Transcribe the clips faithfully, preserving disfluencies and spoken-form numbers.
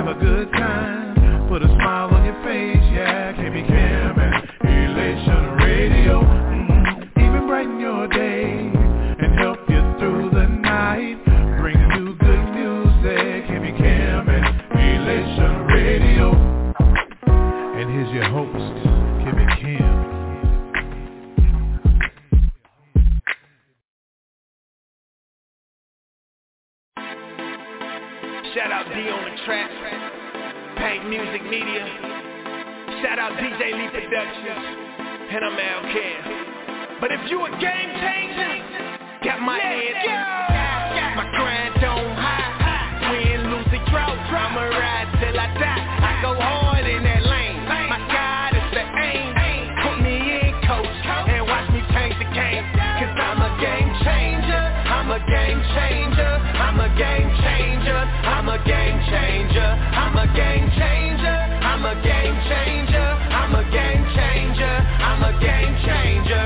have a good time, put a smile on your face, yeah. K B Cam and Elation Radio, mm-hmm. Even brighten your day and help you through the night. Bring you good music, K B Cam and Elation Radio. And here's your host, K B Cam. Shout out D on the track, Paint Music Media. Shout out D J Lee Productions, and I'm Al Cam. But if you a game changer, got my head up, my grind on high, win, lose, or drought, I'ma ride till I die. I go hard in that lane, my God is the aim. Put me in, coach, and watch me change the game. Cause I'm a game changer, I'm a game changer, I'm a game changer, I'm a game changer, I'm a game changer, I'm a game changer, I'm a game changer, I'm a game changer.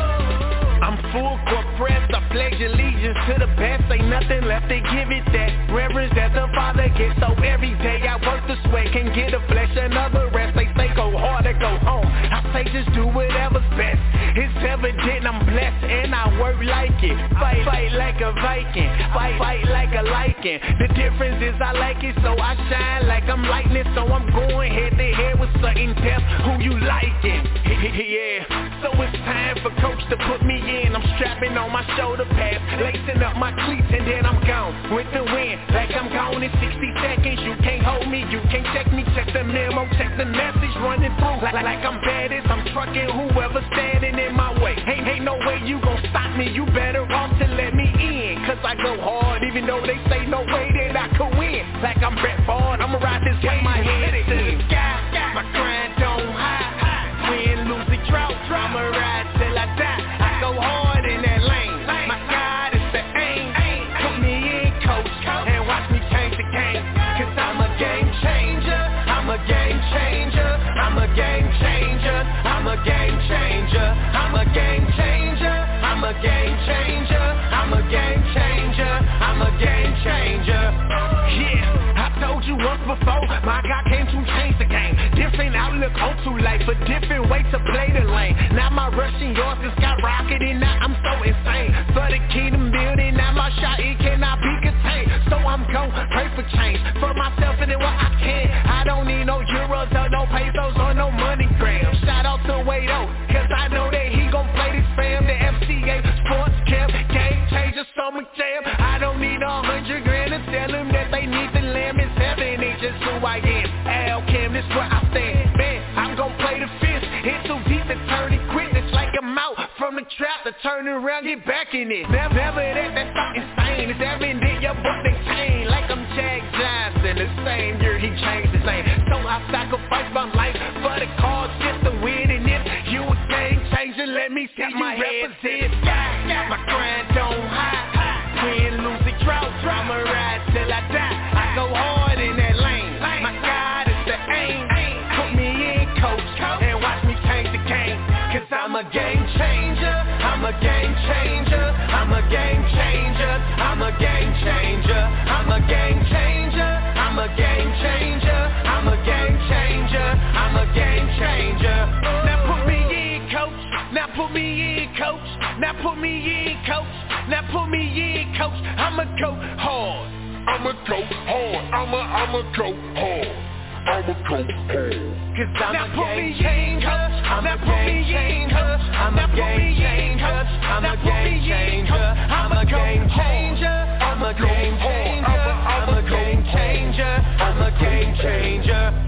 I'm full court press, I pledge allegiance to the best. Ain't nothing left to give it that reverence that the Father gets. So every day I work the sweat, can get a flesh another rest. They say go hard or go home, I say just do whatever's best. It's evident I'm blessed and I work like it. Fight, fight like a Viking, fight, fight like a lichen. The difference is I like it, so I shine like I'm lightning. So I'm going head to head with certain depth, who you liking? Yeah, so it's time for coach to put me in. I'm strapping on my shoulder pads, lacing up my cleats, and then I'm gone with the wind, like I'm gone in sixty seconds. You can't hold me, you can't check me. Check the memo, check the message running through, like, like I'm baddest. I'm trucking whoever's standing in my way. Ain't, ain't no way you gon' stop me. You better off to let me in, cause I go hard, even though they say no way that I could win. Like I'm Brett Ford, I'ma ride this way, my head to the sky, my grind on high, win, lose, or drought, I'ma ride till I die. I go hard in that lane, my God is the aim. Put me in, coach, and watch me change the game. Cause I'm a game changer, I'm a game changer, I'm a game changer, I'm a game changer, I'm a game changer, I'm a game changer, I'm a game changer, I'm a game changer. Yeah, I told you once before, my God came to change the game. Different outlook on to life, a different way to play the lane. Now my rushing yours is skyrocketing, now I'm so insane. For the kingdom building, now my shot, it cannot be contained. So I'm gon' pray for change, for myself and then what I can. I don't need no euros or no pesos or no money grams. Shout out to Wado, cause I know that he gon' play this fam. The F C A Sports Camp, game changer, summer jam. I don't need a hundred grand to tell them that they need the lamb. It's heaven, it's just who I am. Al Cam, this where I stand. Man, I'm gon' play the fifth. It's too deep to turn it quick. It's like I'm out from the trap to turn around, get back in it. Never, never that, that's not insane. It's evident your butt they chain. Like I'm Jack Johnson, the same year he changed his name. So I sacrifice my life for the cause, just to win. And if you a game changer, let me see you represent. My grind on high, win, lose, or drought, I'ma ride till I die. I go hard in that lane, my God is the aim. Put me in, coach, and watch me change the game. Cause I'm a game changer, I'm a game changer, I'm a game changer, I'm a game changer, I'm a game changer, I'm a game changer, I'm a game changer, I'm a game changer. Now put me in, coach, now put me in, coach, now put me in, coach, now put me in, coach. I'ma go hard, I'ma go hard, I'ma, I'ma go hard. I'ma go hard. Cause I'm now a game changer, I'm a game changer, I'm a game changer, I'm a game changer, I'm a game changer, I'm a game changer, I'm a game changer, I'm a game changer.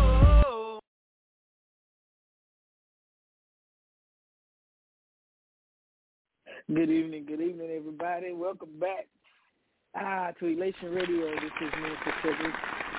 Good evening, good evening, everybody. Welcome back ah, to Elation Radio. This is Mister Cedric.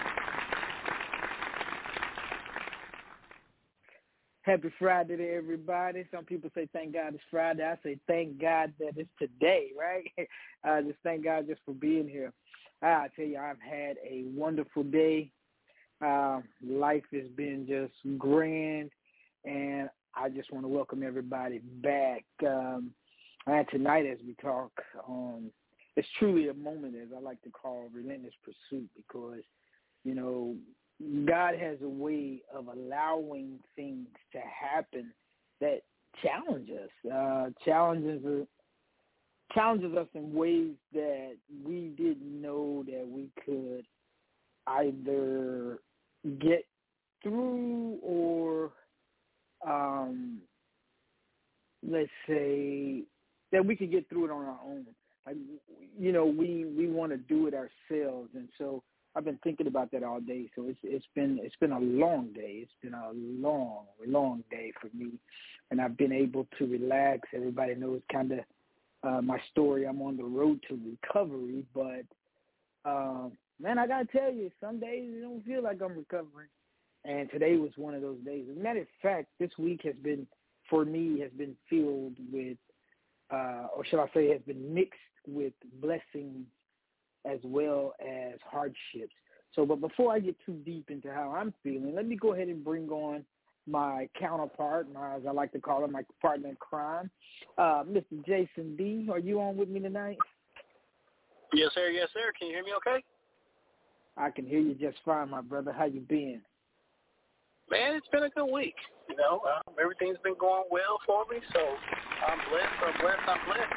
Happy Friday to everybody. Some people say thank God it's Friday. I say thank God that it's today, right? uh, just thank God just for being here. I tell you, I've had a wonderful day. Uh, life has been just grand, and I just want to welcome everybody back. Um, and tonight as we talk, um, it's truly a moment, as I like to call, relentless pursuit, because You know, God has a way of allowing things to happen that challenge us, uh, challenges us, challenges us in ways that we didn't know that we could either get through or, um, let's say, that we could get through it on our own. Like, you know, we, we want to do it ourselves, and so I've been thinking about that all day. So it's it's been it's been a long day. It's been a long, long day for me, and I've been able to relax. Everybody knows kind of uh, my story. I'm on the road to recovery, but um, man, I gotta tell you, some days it don't feel like I'm recovering, and today was one of those days. As a matter of fact, this week has been for me has been filled with, uh, or shall I say, has been mixed with blessings as well as hardships. So, but before I get too deep into how I'm feeling, let me go ahead and bring on my counterpart, my, as I like to call him, my partner in crime, uh, Mister Jason D. Are you on with me tonight? Yes, sir. Yes, sir. Can you hear me okay? I can hear you just fine, my brother. How you been? Man, it's been a good week. You know, um, everything's been going well for me, so I'm blessed. I'm blessed. I'm blessed.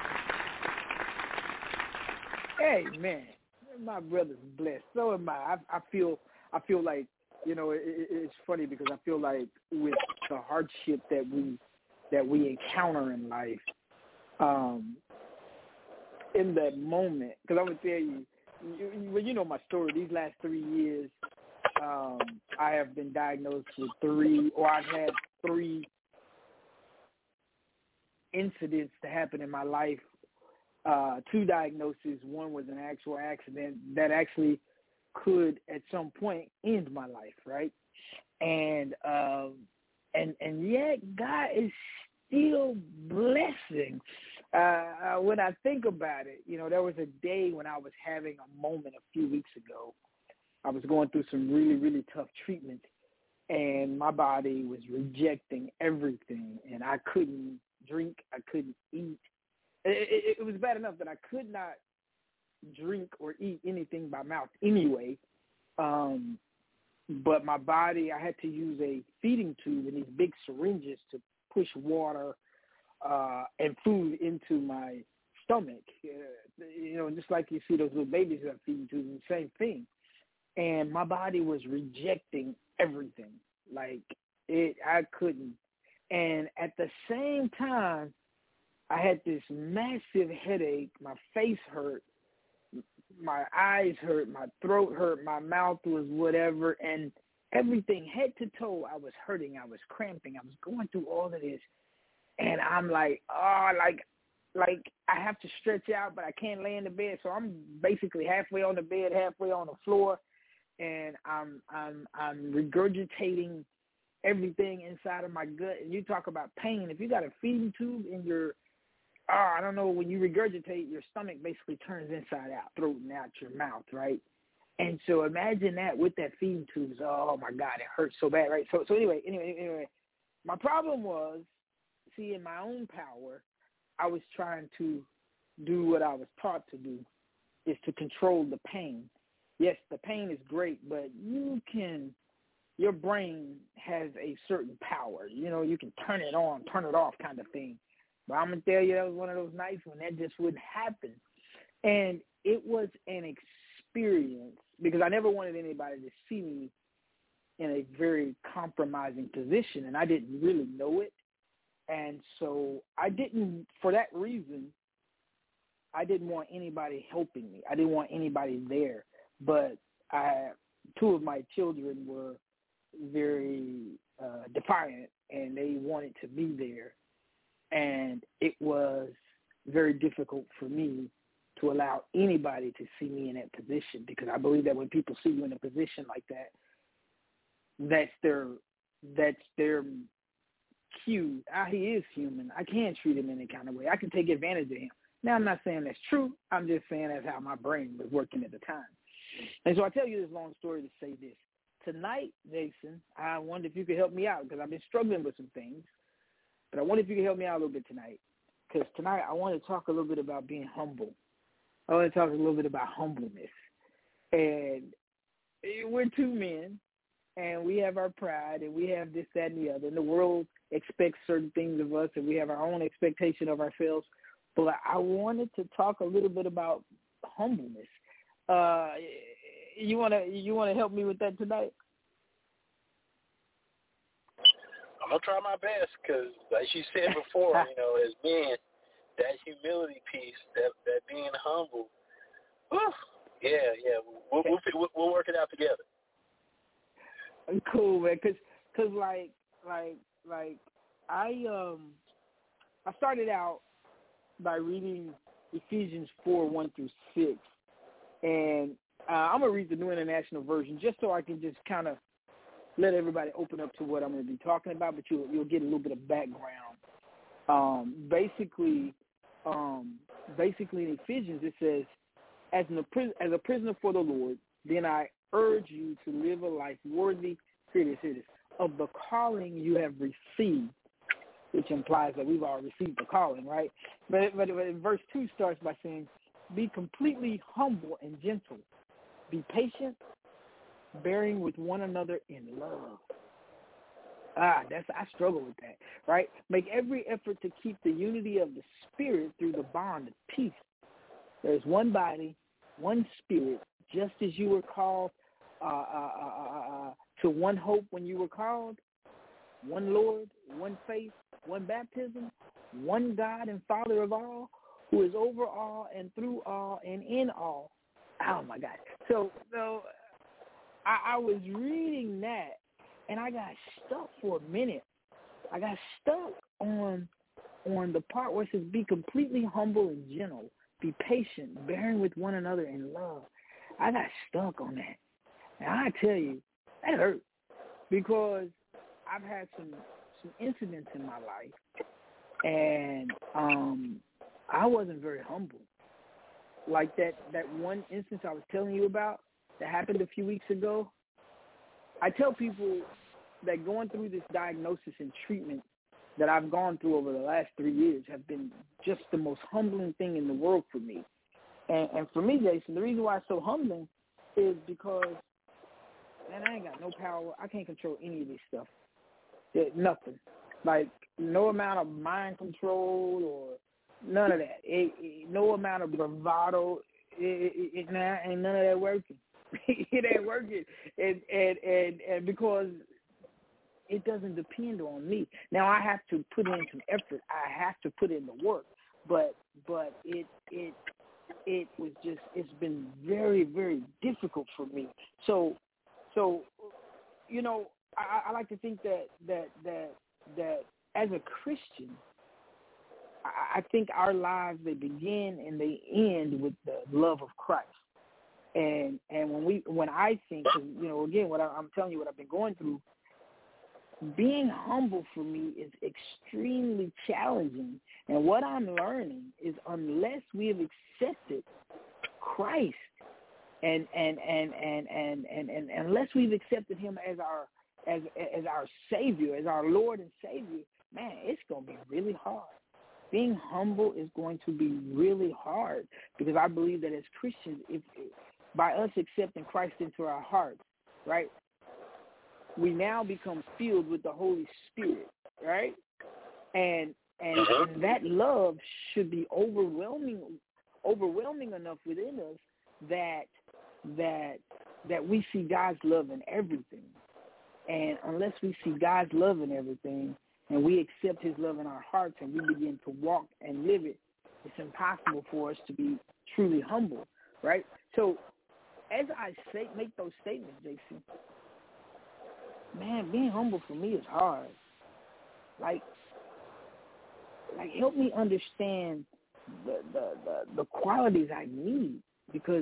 Hey, man, my brother's blessed. So am I. I, I feel, I feel like, you know, it, it's funny because I feel like with the hardship that we that we encounter in life, um, in that moment, because I'm gonna tell you, you, well, you know my story. These last three years, um, I have been diagnosed with three, or I've had three incidents to happen in my life. Uh, two diagnoses. One was an actual accident that actually could, at some point, end my life, right? And um, and and yet, God is still blessing. Uh, when I think about it, you know, there was a day when I was having a moment a few weeks ago. I was going through some really, really tough treatment, and my body was rejecting everything, and I couldn't drink, I couldn't eat. It, it, it was bad enough that I could not drink or eat anything by mouth anyway. Um, but my body, I had to use a feeding tube and these big syringes to push water uh, and food into my stomach. Uh, you know, just like you see those little babies that have feeding tubes, the same thing. And my body was rejecting everything. Like, it, I couldn't. And at the same time, I had this massive headache. My face hurt. My eyes hurt. My throat hurt. My mouth was whatever. And everything, head to toe, I was hurting. I was cramping. I was going through all of this. And I'm like, oh, like, like I have to stretch out, but I can't lay in the bed. So I'm basically halfway on the bed, halfway on the floor. And I'm, I'm, I'm regurgitating everything inside of my gut. And you talk about pain. If you got a feeding tube in your Oh, I don't know, when you regurgitate, your stomach basically turns inside out, throat and out your mouth, right? And so imagine that with that feeding tubes. Oh, my God, it hurts so bad, right? So so anyway, anyway, anyway, my problem was, see, in my own power, I was trying to do what I was taught to do, is to control the pain. Yes, the pain is great, but you can, your brain has a certain power. You know, you can turn it on, turn it off kind of thing. But I'm going to tell you, that was one of those nights when that just wouldn't happen. And it was an experience because I never wanted anybody to see me in a very compromising position, and I didn't really know it. And so I didn't, for that reason, I didn't want anybody helping me. I didn't want anybody there. But I, two of my children were very uh, defiant, and they wanted to be there. And it was very difficult for me to allow anybody to see me in that position because I believe that when people see you in a position like that, that's their that's their cue. Ah, he is human. I can't treat him any kind of way. I can take advantage of him. Now, I'm not saying that's true. I'm just saying that's how my brain was working at the time. And so I tell you this long story to say this. Tonight, Jason, I wonder if you could help me out because I've been struggling with some things. But I wonder if you can help me out a little bit tonight, because tonight I want to talk a little bit about being humble. I want to talk a little bit about humbleness. And we're two men, and we have our pride, and we have this, that, and the other. And the world expects certain things of us, and we have our own expectation of ourselves. But I wanted to talk a little bit about humbleness. Uh, you wanna you wanna help me with that tonight? I'm gonna try my best because, as you said before, you know, as men, that humility piece, that that being humble, whew, yeah, yeah, we'll, we'll we'll we'll work it out together. Cool, man. Cause, cause like, like, like, I um, I started out by reading Ephesians four one through six, and uh, I'm gonna read the New International Version just so I can just kind of let everybody open up to what I'm going to be talking about, but you'll you'll get a little bit of background. Um, basically, um, basically in Ephesians it says, as an as a prisoner for the Lord, then I urge you to live a life worthy, here it is, here it is, of the calling you have received, which implies that we've all received the calling, right? But, but, but verse two starts by saying, be completely humble and gentle, be patient, bearing with one another in love. Ah, that's I struggle with that, right? Make every effort to keep the unity of the Spirit through the bond of peace. There's one body, one Spirit, just as you were called uh, uh, uh, uh, to one hope when you were called, one Lord, one faith, one baptism, one God and Father of all, who is over all and through all and in all. Oh, my God. So, so I, I was reading that, and I got stuck for a minute. I got stuck on on the part where it says, be completely humble and gentle, be patient, bearing with one another in love. I got stuck on that. And I tell you, that hurt, because I've had some, some incidents in my life, and um, I wasn't very humble. Like that, that one instance I was telling you about that happened a few weeks ago. I tell people that going through this diagnosis and treatment that I've gone through over the last three years have been just the most humbling thing in the world for me. And, and for me, Jason, the reason why it's so humbling is because, man, I ain't got no power. I can't control any of this stuff. It, nothing. Like, no amount of mind control or none of that. It, it, no amount of bravado. It, it, it, nah, ain't none of that working. It ain't working. And, and, and, and because it doesn't depend on me. Now, I have to put in some effort. I have to put in the work. But but it it it was just, it's been very, very difficult for me. So, so you know, I, I like to think that, that, that, that as a Christian, I, I think our lives, they begin and they end with the love of Christ. And and when we when I think, you know, again, what I, I'm telling you, what I've been going through, being humble for me is extremely challenging. And what I'm learning is unless we have accepted Christ and and and and and, and, and, and unless we've accepted him as our as as our Savior, as our Lord and Savior, man, it's gonna be really hard. Being humble is going to be really hard, because I believe that as Christians, if by us accepting Christ into our hearts, right, we now become filled with the Holy Spirit, right? And and, and that love should be overwhelming, overwhelming enough within us that that that we see God's love in everything. And unless we see God's love in everything, and we accept his love in our hearts, and we begin to walk and live it, it's impossible for us to be truly humble, right? So as I say, make those statements, Jason, man, being humble for me is hard. Like, like help me understand the the, the, the qualities I need, because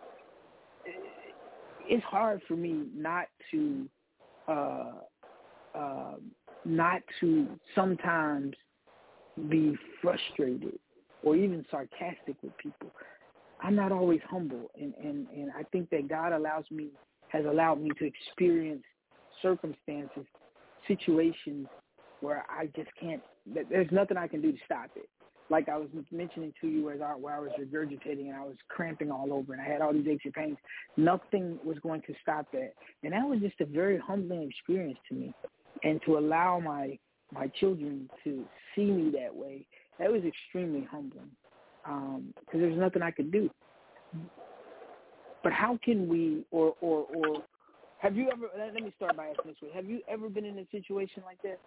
it's hard for me not to uh, uh, not to sometimes be frustrated or even sarcastic with people. I'm not always humble, and, and, and I think that God allows me, has allowed me to experience circumstances, situations where I just can't, there's nothing I can do to stop it. like I was mentioning to you as I, where I was regurgitating and I was cramping all over and I had all these aches and pains, nothing was going to stop that. And that was just a very humbling experience to me. And to allow my my children to see me that way, that was extremely humbling because um, there was nothing I could do. But how can we, or, or, or have you ever, let me start by asking this way, have you ever been in a situation like that?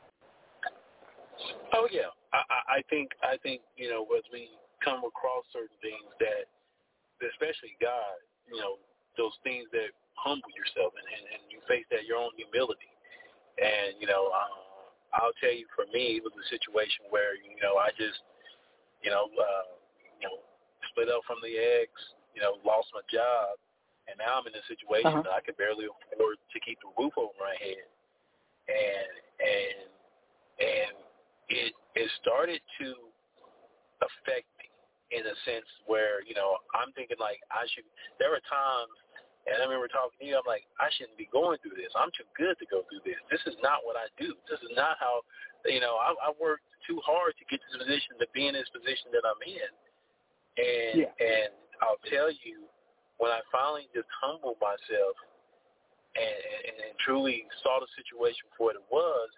Oh yeah, I, I think I think you know as we come across certain things that, especially God, you know, those things that humble yourself and, and, and you face that your own humility, and you know, uh, I'll tell you, for me, it was a situation where you know I just you know uh, you know split up from the ex, you know, lost my job, and now I'm in a situation uh-huh. that I can barely afford to keep the roof over my head, and and and it it started to affect me in a sense where, you know, I'm thinking like I should, there were times, and I remember talking to you, I'm like, I shouldn't be going through this. I'm too good to go through this. This is not what I do. This is not how, you know, I, I worked too hard to get to this position, to be in this position that I'm in. And, yeah. and I'll tell you, when I finally just humbled myself and, and, and truly saw the situation for what it was,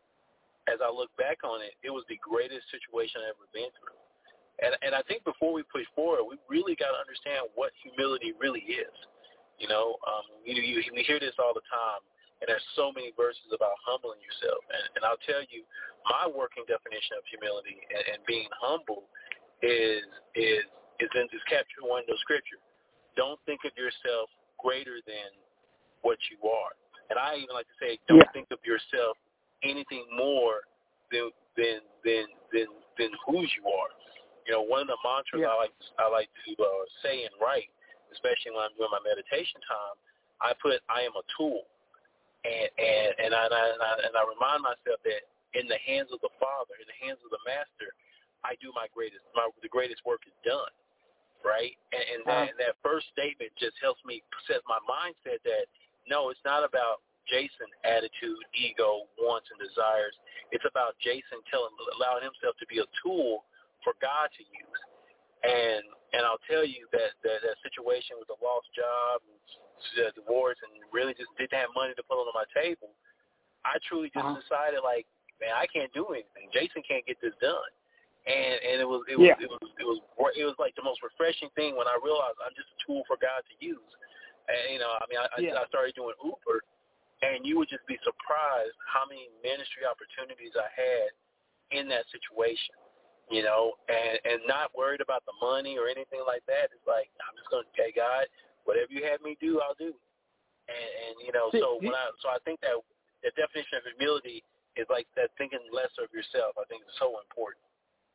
as I look back on it, it was the greatest situation I've ever been through. And and I think before we push forward, we really got to understand what humility really is. You know, um, you, you, we hear this all the time, and there's so many verses about humbling yourself. And, and I'll tell you, my working definition of humility and, and being humble is is is in this chapter one of Scripture. Don't think of yourself greater than what you are. And I even like to say, don't yeah. think of yourself anything more than than than than than whose you are. You know, one of the mantras yeah. I like I like to uh, say and write, especially when I'm doing my meditation time, I put I am a tool, and and and I and I, and I remind myself that in the hands of the Father, in the hands of the Master, I do my greatest. My the greatest work is done, right? And, and that uh-huh. and that first statement just helps me set my mindset that no, it's not about Jason attitude, ego, wants, and desires. It's about Jason telling, allowing himself to be a tool for God to use. And and I'll tell you that that, that situation with the lost job, and the divorce, and really just didn't have money to put on my table, I truly just uh-huh. decided, like, man, I can't do anything. Jason can't get this done. And and it was it was, yeah. it was it was it was like the most refreshing thing when I realized I'm just a tool for God to use. And you know, I mean, I, yeah. I started doing Uber. And you would just be surprised how many ministry opportunities I had in that situation, you know, and, and not worried about the money or anything like that. It's like, I'm just going to, okay, God, whatever you have me do, I'll do. And, and you know, so when I, so I think that the definition of humility is like that thinking less of yourself. I think it's so important.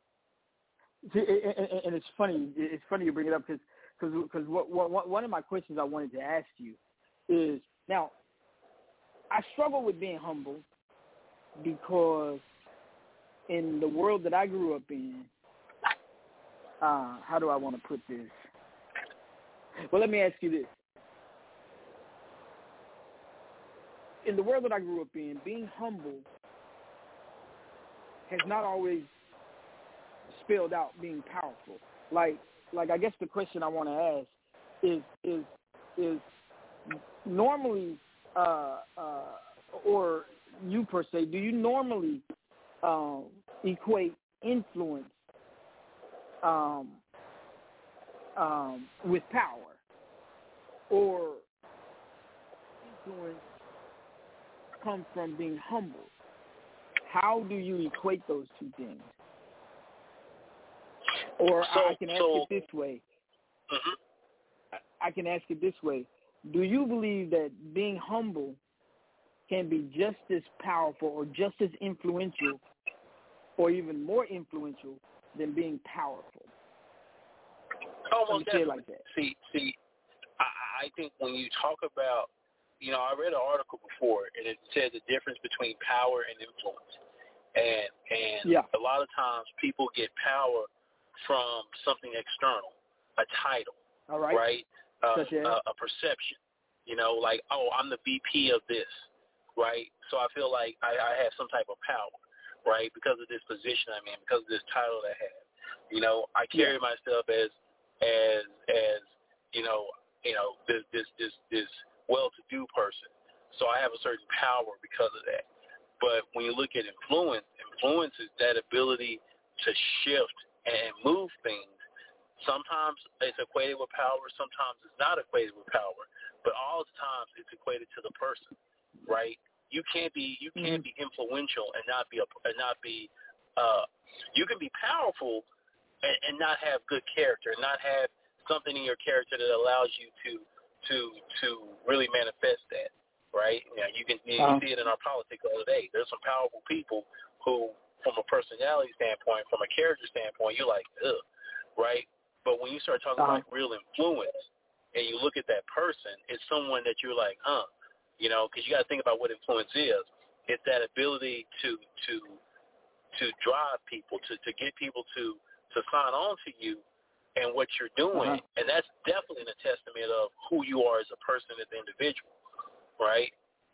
See, and it's funny. It's funny you bring it up because because what, what, one of my questions I wanted to ask you is, now, I struggle with being humble because in the world that I grew up in, uh, how do I want to put this? Well, let me ask you this. In the world that I grew up in, being humble has not always spelled out being powerful. Like, like I guess the question I want to ask is, is, is normally, Uh, uh, or you per se, do you normally um, equate influence um, um, with power, or influence comes from being humble? How do you equate those two things? Or so, I can ask so, it this way. Mm-hmm. I can ask it this way. Do you believe that being humble can be just as powerful or just as influential or even more influential than being powerful? Almost definitely. Like that. See, see, I, I think when you talk about, you know, I read an article before, and it said the difference between power and influence. And, and yeah. a lot of times people get power from something external, a title, All right? right? Uh, a, a perception, you know, like, oh, I'm the V P of this, right? So I feel like I, I have some type of power, right, because of this position I'm in, because of this title that I have. You know, I carry Yeah. myself as as as you know you know this this this this well-to-do person. So I have a certain power because of that. But when you look at influence, influence is that ability to shift and move things. Sometimes it's equated with power. Sometimes it's not equated with power. But all the times it's equated to the person, right? You can't be you can't be influential and not be a, and not be. Uh, you can be powerful and, and not have good character, and not have something in your character that allows you to to to really manifest that, right? You know, you can you uh-huh. see it in our politics the other day. There's some powerful people who, from a personality standpoint, from a character standpoint, you're like, ugh, right? But when you start talking uh-huh. about real influence, and you look at that person, it's someone that you're like, huh, you know, because you got to think about what influence is. It's that ability to to to drive people, to, to get people to, to sign on to you and what you're doing. Uh-huh. And that's definitely a testament of who you are as a person, as an individual, right?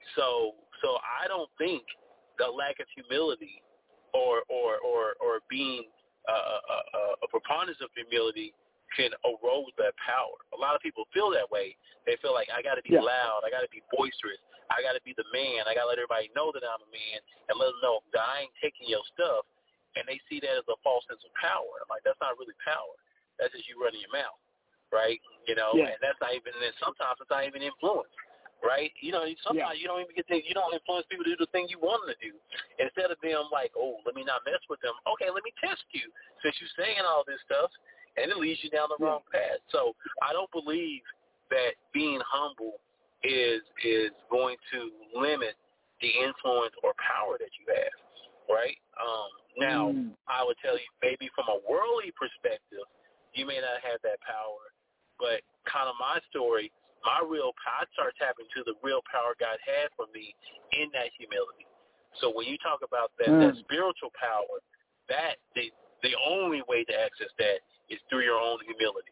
So so I don't think the lack of humility or or, or, or being a, a, a preponderance of humility can erode that power. A lot of people feel that way. They feel like, I got to be yeah. loud. I got to be boisterous. I got to be the man. I got to let everybody know that I'm a man and let them know that I ain't taking your stuff. And they see that as a false sense of power. I'm like, that's not really power. That's just you running your mouth, right? You know, yeah. and that's not even, and sometimes it's not even influence, right? You know, sometimes yeah. you don't even get to, you don't influence people to do the thing you want them to do. Instead of them like, oh, let me not mess with them. Okay, let me test you since you're saying all this stuff. And it leads you down the wrong path. So I don't believe that being humble is is going to limit the influence or power that you have, right? Um, now, mm. I would tell you maybe from a worldly perspective, you may not have that power, but kind of my story, my real power, I start tapping to the real power God had for me in that humility. So when you talk about that, mm. that spiritual power, that the the only way to access that is through your own humility.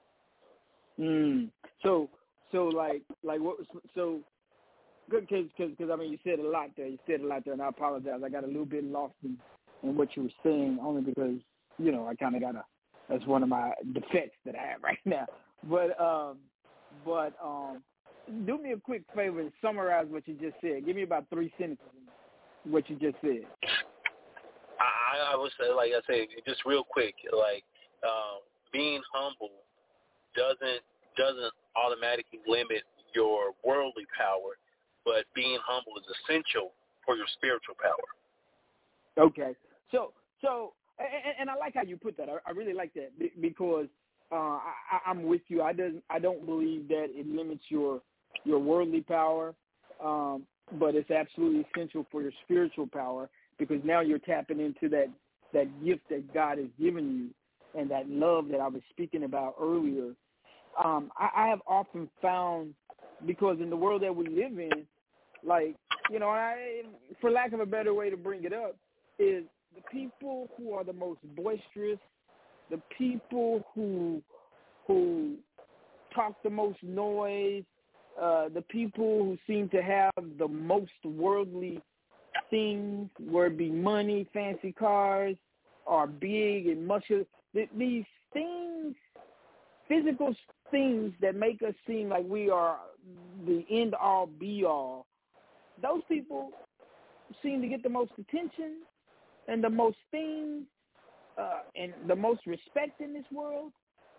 Mm. So, so like, like what? So, good, because, because I mean, you said a lot there. You said a lot there, and I apologize. I got a little bit lost in, in what you were saying, only because you know I kind of got a. That's one of my defects that I have right now. But, um, but um, do me a quick favor and summarize what you just said. Give me about three sentences. What you just said. I, I would say, like I said, just real quick, like. Um, being humble doesn't doesn't automatically limit your worldly power, but being humble is essential for your spiritual power. Okay, so so and, and I like how you put that. I, I really like that because uh, I, I'm with you. I don't I don't believe that it limits your your worldly power, um, but it's absolutely essential for your spiritual power because now you're tapping into that that gift that God has given you. And that love that I was speaking about earlier, um, I, I have often found, because in the world that we live in, like, you know, I, for lack of a better way to bring it up, is the people who are the most boisterous, the people who who talk the most noise, uh, the people who seem to have the most worldly things, whether it be money, fancy cars, are big and muscular. These things, physical things that make us seem like we are the end-all, be-all, those people seem to get the most attention and the most things uh, and the most respect in this world.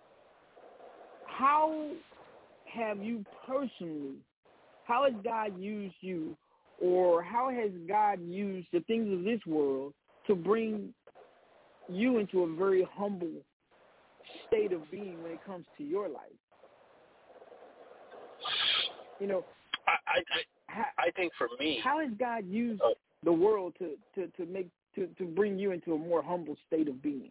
How have you personally, how has God used you, or how has God used the things of this world to bring you into a very humble state of being when it comes to your life? You know, I I, how, I think for me, how has God used uh, the world to, to, to make to, to bring you into a more humble state of being?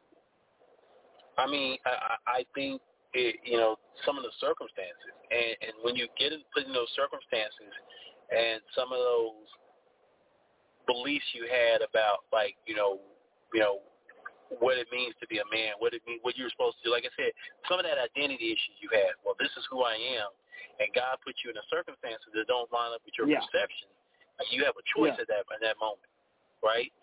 I mean, I, I think it, you know, some of the circumstances, and, and when you get in, put in those circumstances, and some of those beliefs you had about, like, you know, you know. what it means to be a man, what it mean, what you're supposed to do. Like I said, some of that identity issues you have. Well, this is who I am, and God put you in the circumstances that don't line up with your yeah. perception. And you have a choice yeah. at that in that moment, right?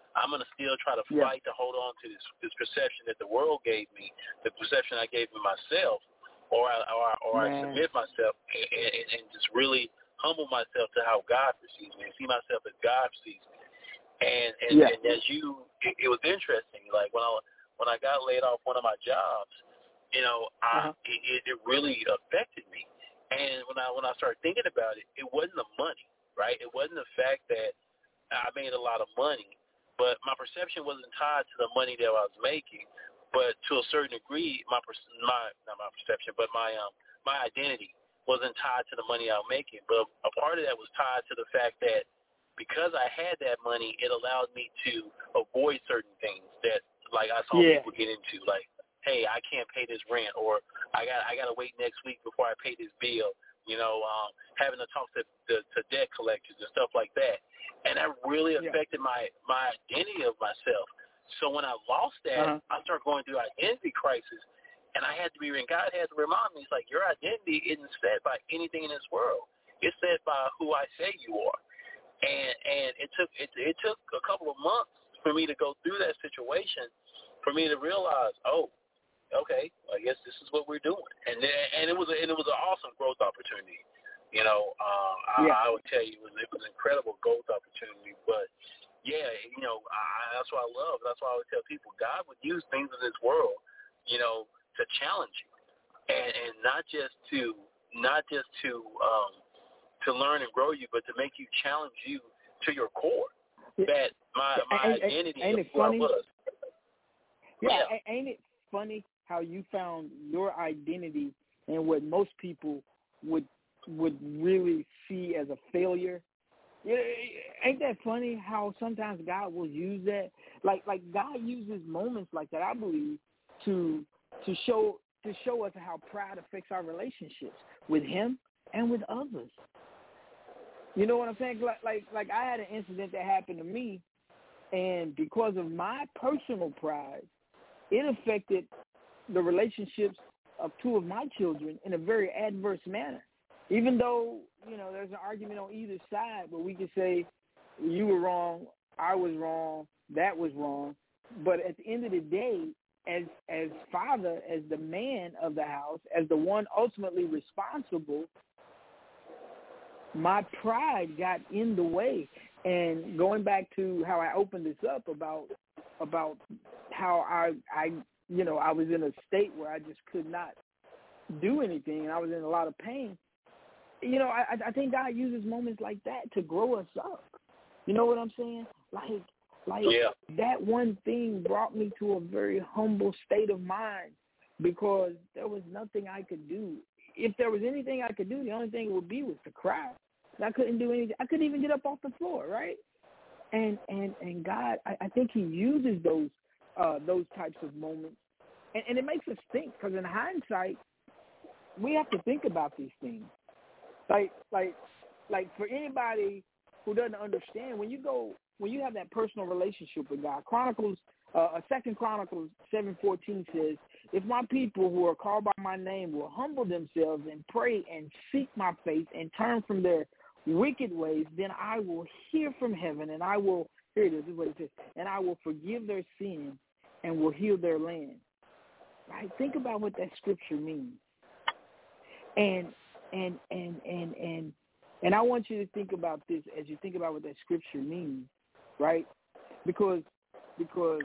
I'm going to still try to Yeah. fight to hold on to this this perception that the world gave me, the perception I gave me myself, or I, or, I- or I submit myself and, and, and just really humble myself to how God perceives me and see myself as God sees me. And and, Yeah. and as you, it, it was interesting. Like when I when I got laid off one of my jobs, you know, I, Uh-huh. it, it really affected me. And when I when I started thinking about it, it wasn't the money, right? It wasn't the fact that I made a lot of money, but my perception wasn't tied to the money that I was making. But to a certain degree, my my not my perception, but my um my identity wasn't tied to the money I was making. But a part of that was tied to the fact that because I had that money, it allowed me to avoid certain things that, like, I saw Yeah. people get into, like, hey, I can't pay this rent, or I got I got to wait next week before I pay this bill. You know, um, having to talk to, to to debt collectors and stuff like that, and that really Yeah. affected my my identity of myself. So when I lost that, Uh-huh. I started going through identity crisis, and I had to be, and God had to remind me, it's like, your identity isn't set by anything in this world. It's set by who I say you are. And and it took it it took a couple of months for me to go through that situation, for me to realize, oh, okay, I guess this is what we're doing. And then, and it was a, and it was an awesome growth opportunity. You know, uh, Yeah. I, I would tell you it was, it was an incredible growth opportunity. But yeah, you know, I, that's what I love. That's why I would tell people, God would use things in this world, you know, to challenge you, and and not just to not just to um, to learn and grow you, but to make you challenge you to your core. That my my ain't, identity ain't of it who I funny? was. Yeah, Yeah. ain't it funny how you found your identity in what most people would would really see as a failure? Yeah, ain't that funny how sometimes God will use that? Like like God uses moments like that, I believe, to to show to show us how pride affects our relationships with Him and with others. You know what I'm saying? Like like like I had an incident that happened to me, and because of my personal pride, it affected the relationships of two of my children in a very adverse manner. Even though, you know, there's an argument on either side, but we could say you were wrong, I was wrong, that was wrong. But at the end of the day, as as father, as the man of the house, as the one ultimately responsible, my pride got in the way. And going back to how I opened this up about about how I, I, you know, I was in a state where I just could not do anything, and I was in a lot of pain. You know, I, I think God uses moments like that to grow us up. You know what I'm saying? Like, like Yeah. that one thing brought me to a very humble state of mind because there was nothing I could do. If there was anything I could do, the only thing it would be was to cry. I couldn't do anything. I couldn't even get up off the floor, right? And and and God, I, I think He uses those uh, those types of moments, and, and it makes us think. Because in hindsight, we have to think about these things. Like like like for anybody who doesn't understand, when you go when you have that personal relationship with God, Chronicles, uh, Second Chronicles seven fourteen says, "If my people who are called by my name will humble themselves and pray and seek my face and turn from their wicked ways, then I will hear from heaven and I will," here it is, this is what it says, "and I will forgive their sin and will heal their land." Right? Think about what that scripture means. And and and and and and I want you to think about this as you think about what that scripture means, right? Because because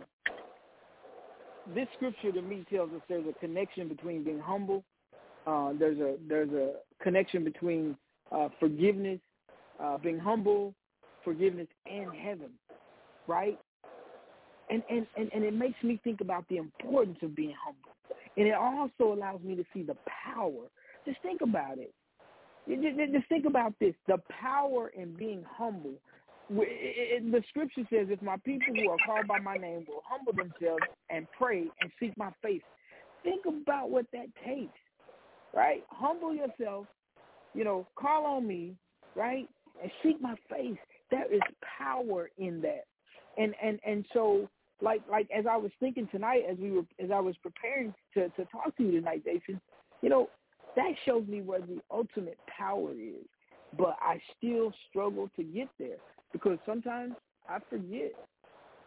this scripture to me tells us there's a connection between being humble. Uh, there's a there's a connection between uh, forgiveness, uh, being humble, forgiveness, and heaven, right? And, and and and it makes me think about the importance of being humble, and it also allows me to see the power. Just think about it. Just think about this: the power in being humble. The scripture says, "If my people who are called by my name will humble themselves and pray and seek my face." Think about what that takes, right? Humble yourself, you know, call on me, right, and seek my face. There is power in that, and and and so, like like as I was thinking tonight, as we were as I was preparing to to talk to you tonight, Jason, you know, that shows me where the ultimate power is. But I still struggle to get there because sometimes I forget.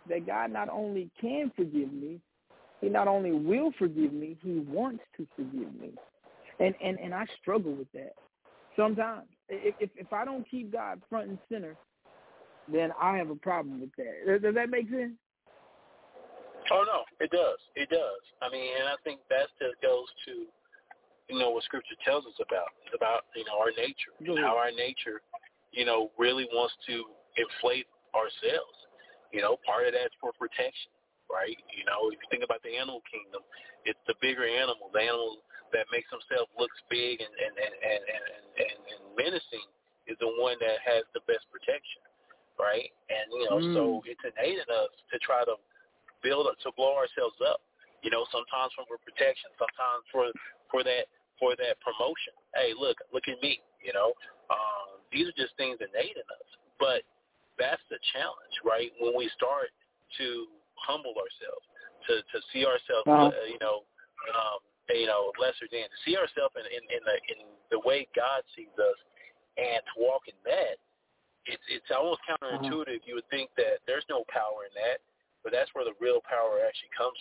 that God not only can forgive me, he not only will forgive me, he wants to forgive me. And and, and I struggle with that sometimes. If, if if I don't keep God front and center, then I have a problem with that. Does that make sense? Oh, no, it does. It does. I mean, and I think that just goes to, you know, what Scripture tells us about. It's about, you know, our nature, and how our nature, you know, really wants to inflate ourselves. You know, part of that's for protection, right? You know, if you think about the animal kingdom, it's the bigger animal, the animal that makes himself looks big and, and, and, and, and, and, and menacing is the one that has the best protection, right? And, you know, mm. so it's innate in us to try to build up, to blow ourselves up, you know, sometimes for protection, sometimes for for that for that promotion. Hey, look, look at me, you know. Um, these are just things innate in us. But that's the challenge, right? When we start to humble ourselves, to, to see ourselves, uh-huh. uh, you know, um, you know, lesser than, to see ourselves in, in, in, the, in the way God sees us, and to walk in that, it's it's almost counterintuitive. Uh-huh. You would think that there's no power in that. But that's where the real power actually comes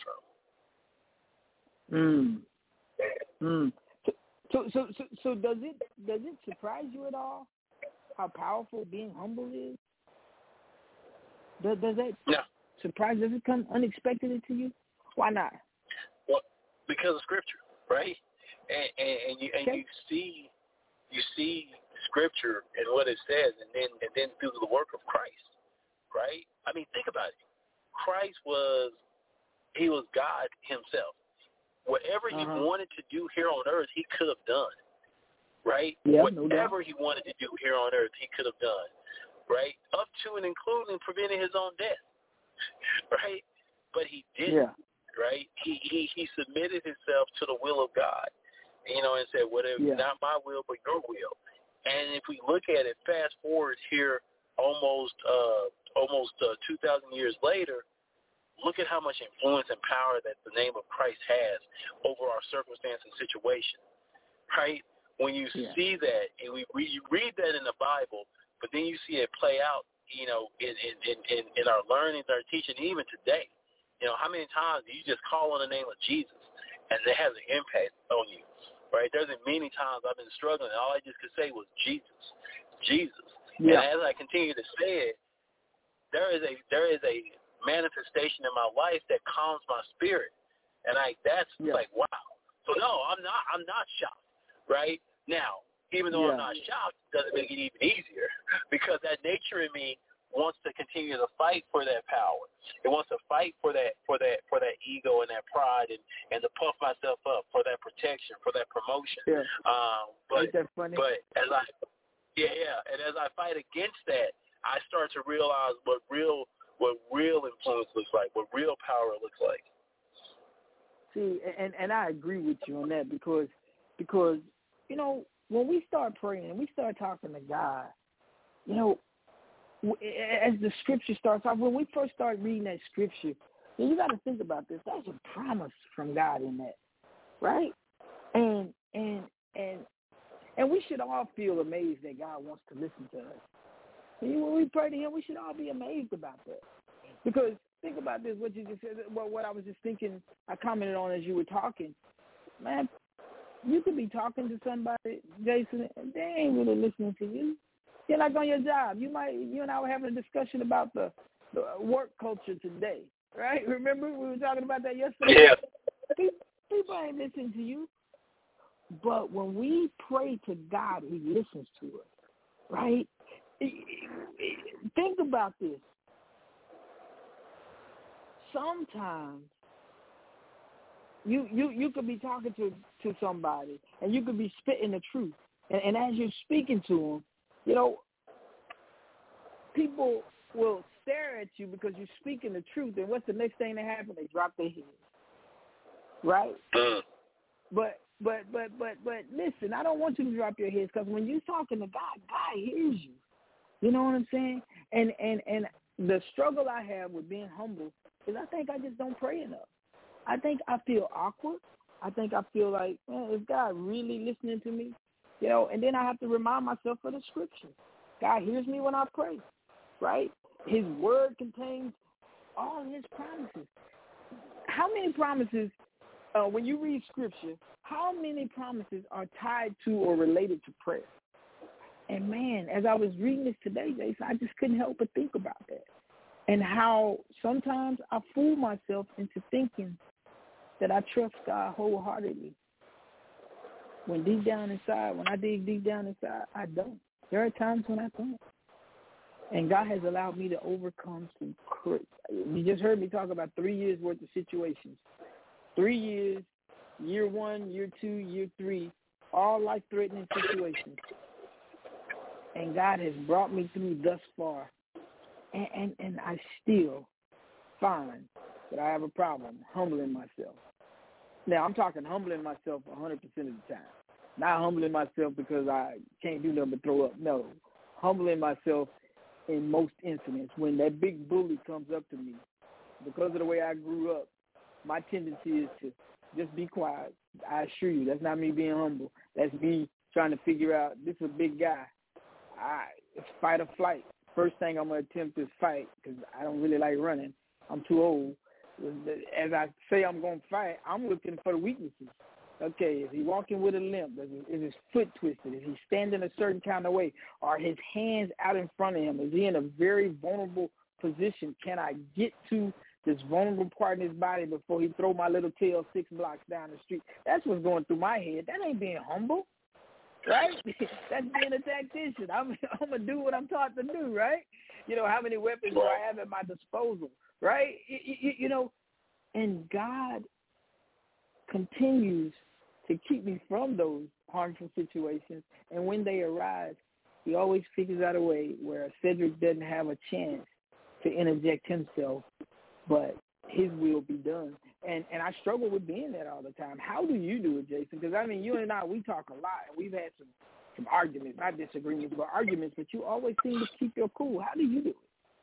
from. Mm. Mm. So, so, so, so, does it does it surprise you at all how powerful being humble is? Does, does that no. surprise? Does it come unexpectedly to you? Why not? Well, because of Scripture, right? And, and, and you and okay. you see you see Scripture and what it says, and then and then through the work of Christ, right? I mean, think about it. Christ was, he was God himself. Whatever uh-huh. he wanted to do here on earth, he could have done, right? Yeah, Whatever no he wanted to do here on earth, he could have done, right? Up to and including preventing his own death, right? But he didn't, yeah. right? He, he he submitted himself to the will of God, you know, and said, whatever, yeah. not my will, but your will. And if we look at it, fast forward here almost uh, almost uh, two thousand years later, look at how much influence and power that the name of Christ has over our circumstance and situation, right? When you yeah. see that, and we, we you read that in the Bible, but then you see it play out, you know, in in, in, in our learning, our teaching, even today. You know, how many times do you just call on the name of Jesus, and it has an impact on you, right? There's been many times I've been struggling, and all I just could say was Jesus, Jesus. Yeah. And as I continue to say it, there is a there is a manifestation in my life that calms my spirit, and I that's yeah. like wow. So no, I'm not I'm not shocked, right? Now, even though yeah. I'm not shocked, it doesn't make it even easier because that nature in me wants to continue to fight for that power. It wants to fight for that for that for that ego and that pride and, and to puff myself up for that protection, for that promotion. Yeah. Um, but Ain't that funny? but as I yeah yeah, and as I fight against that, I start to realize what real what real influence looks like, what real power looks like. See, and and I agree with you on that because because you know when we start praying and we start talking to God, you know. As the scripture starts off, when we first start reading that scripture, you got to think about this. There's a promise from God in that, right? And and and and we should all feel amazed that God wants to listen to us. And when we pray to Him, we should all be amazed about that. Because think about this, what you just said. Well, what I was just thinking, I commented on as you were talking. Man, you could be talking to somebody, Jason, and they ain't really listening to you. You're like on your job. You might, you and I were having a discussion about the, the work culture today, right? Remember we were talking about that yesterday? Yeah. People, people ain't listening to you. But when we pray to God, He listens to us, right? Think about this. Sometimes you you, you could be talking to, to somebody, and you could be spitting the truth. And, and as you're speaking to them, you know, people will stare at you because you're speaking the truth. And what's the next thing that happens? They drop their heads, right? But but but but but listen, I don't want you to drop your heads because when you're talking to God, God hears you. You know what I'm saying? And and and the struggle I have with being humble is I think I just don't pray enough. I think I feel awkward. I think I feel like, man, is God really listening to me? You know, and then I have to remind myself of the scripture. God hears me when I pray, right? His word contains all his promises. How many promises, uh, when you read Scripture, how many promises are tied to or related to prayer? And, man, as I was reading this today, Jason, I just couldn't help but think about that. And how sometimes I fool myself into thinking that I trust God wholeheartedly. When deep down inside, when I dig deep down inside, I don't. There are times when I don't. And God has allowed me to overcome some crazy. You just heard me talk about three years' worth of situations. Three years, year one, year two, year three, all life-threatening situations. And God has brought me through thus far. And, and, and I still find that I have a problem humbling myself. Now, I'm talking humbling myself one hundred percent of the time. Not humbling myself because I can't do nothing but throw up. No, humbling myself in most incidents. When that big bully comes up to me, because of the way I grew up, my tendency is to just be quiet. I assure you, that's not me being humble. That's me trying to figure out, this is a big guy. I, it's fight or flight. First thing I'm going to attempt is fight because I don't really like running. I'm too old. As I say I'm going to fight, I'm looking for the weaknesses. Okay, is he walking with a limp? Is his, is his foot twisted? Is he standing a certain kind of way? Are his hands out in front of him? Is he in a very vulnerable position? Can I get to this vulnerable part in his body before he throw my little tail six blocks down the street? That's what's going through my head. That ain't being humble. Right? That's being a tactician. I'm, I'm going to do what I'm taught to do, right? You know, how many weapons do I have at my disposal, right? You, you, you know, and God continues to keep me from those harmful situations. And when they arise, he always figures out a way where Cedric doesn't have a chance to interject himself, but his will be done. And and I struggle with being that all the time. How do you do it, Jason? Because, I mean, you and I, we talk a lot. We've had some, some arguments, not disagreements, but arguments, but you always seem to keep your cool. How do you do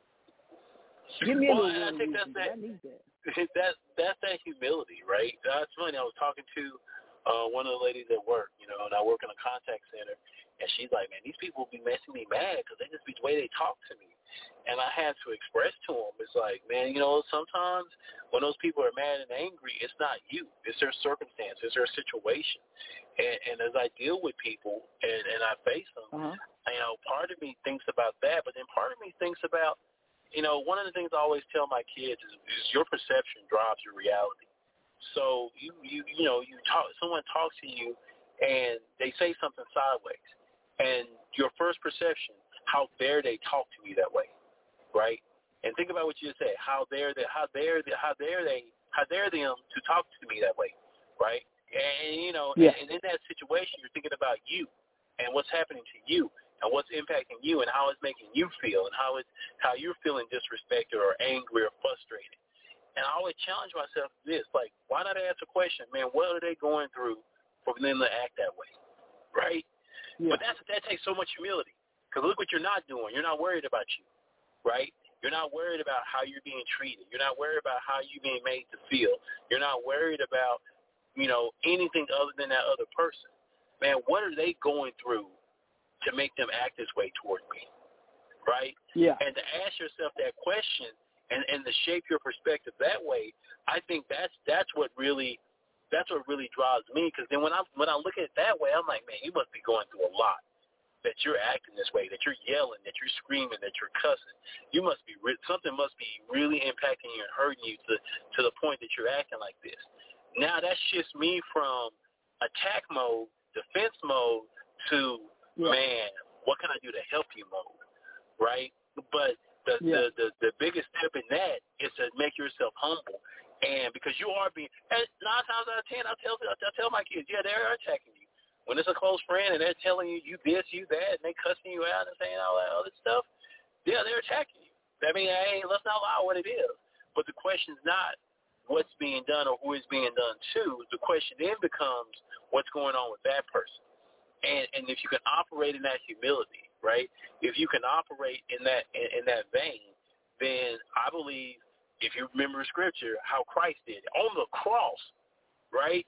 it? Give me well, a little I think that's that, I need that. that, that's that humility, right? That's funny. I was talking to uh, one of the ladies at work, you know, and I work in a contact center, and she's like, man, these people be making me mad because they just be the way they talk to me. And I had to express to them, it's like, man, you know, sometimes when those people are mad and angry, it's not you. It's their circumstance. It's their situation. And, and as I deal with people and, and I face them, uh-huh. you know, part of me thinks about that, but then part of me thinks about, you know, one of the things I always tell my kids is, is your perception drives your reality. So, you, you, you know, you talk, someone talks to you and they say something sideways. And your first perception, how dare they talk to you that way? Right, and think about what you just said. How dare they? How dare they? How dare they? How dare them to talk to me that way? Right, and you know, yeah. and, and in that situation, you're thinking about you and what's happening to you and what's impacting you and how it's making you feel and how it's how you're feeling disrespected or angry or frustrated. And I always challenge myself this: like, why not ask a question, man? What are they going through for them to act that way? Right, yeah. But that's that takes so much humility because look what you're not doing. You're not worried about you. Right? You're not worried about how you're being treated. You're not worried about how you're being made to feel. You're not worried about, you know, anything other than that other person. Man, what are they going through to make them act this way toward me? Right? Yeah. And to ask yourself that question and, and to shape your perspective that way, I think that's that's what really that's what really drives me. Because then when I when I look at it that way, I'm like, man, you must be going through a lot. That you're acting this way, that you're yelling, that you're screaming, that you're cussing. You must be something must be really impacting you and hurting you to to the point that you're acting like this. Now that shifts me from attack mode, defense mode, to yeah. man, what can I do to help you mode, right? But the, yeah. the the the biggest step in that is to make yourself humble, and because you are being, and nine times out of ten, I tell I tell my kids, yeah, they are attacking you. When it's a close friend and they're telling you you this, you that, and they cussing you out and saying all that other stuff, yeah, they're attacking you. I mean, hey, let's not lie what it is. But the question's not what's being done or who is being done to. The question then becomes what's going on with that person. And and if you can operate in that humility, right? If you can operate in that in, in that vein, then I believe if you remember Scripture, how Christ did on the cross, right?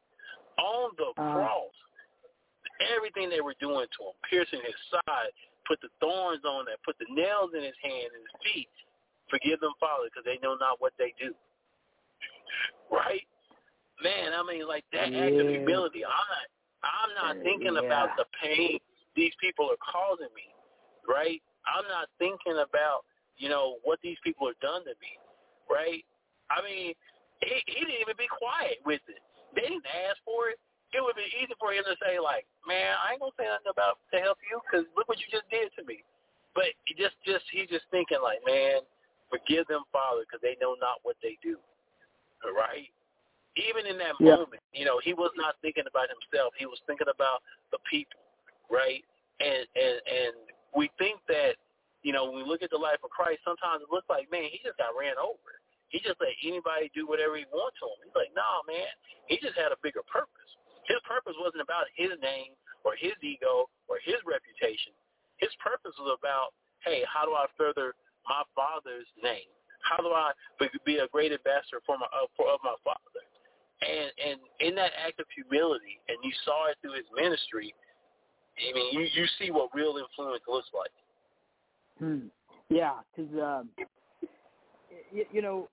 On the uh. cross. Everything they were doing to him, piercing his side, put the thorns on that, put the nails in his hand and his feet. Forgive them, Father, because they know not what they do. Right? Man, I mean, like that yeah. act of humility. I'm not, I'm not thinking yeah. about the pain these people are causing me. Right? I'm not thinking about, you know, what these people have done to me. Right? I mean, he, he didn't even be quiet with it. They didn't ask for it. It would be easy for him to say, like, man, I ain't gonna say nothing about to help you because look what you just did to me. But he just, just he's just thinking, like, man, forgive them, Father, because they know not what they do. Right? Even in that yeah. moment, you know, he was not thinking about himself. He was thinking about the people. Right? And and and we think that, you know, when we look at the life of Christ, sometimes it looks like, man, he just got ran over. He just let anybody do whatever he wants to him. He's like, nah, man, he just had a bigger purpose. His purpose wasn't about his name or his ego or his reputation. His purpose was about, hey, how do I further my Father's name? How do I be a great ambassador for my uh, for of my Father? And and in that act of humility, and you saw it through his ministry, I mean, you, you see what real influence looks like. Hmm. Yeah, because um, you, you know.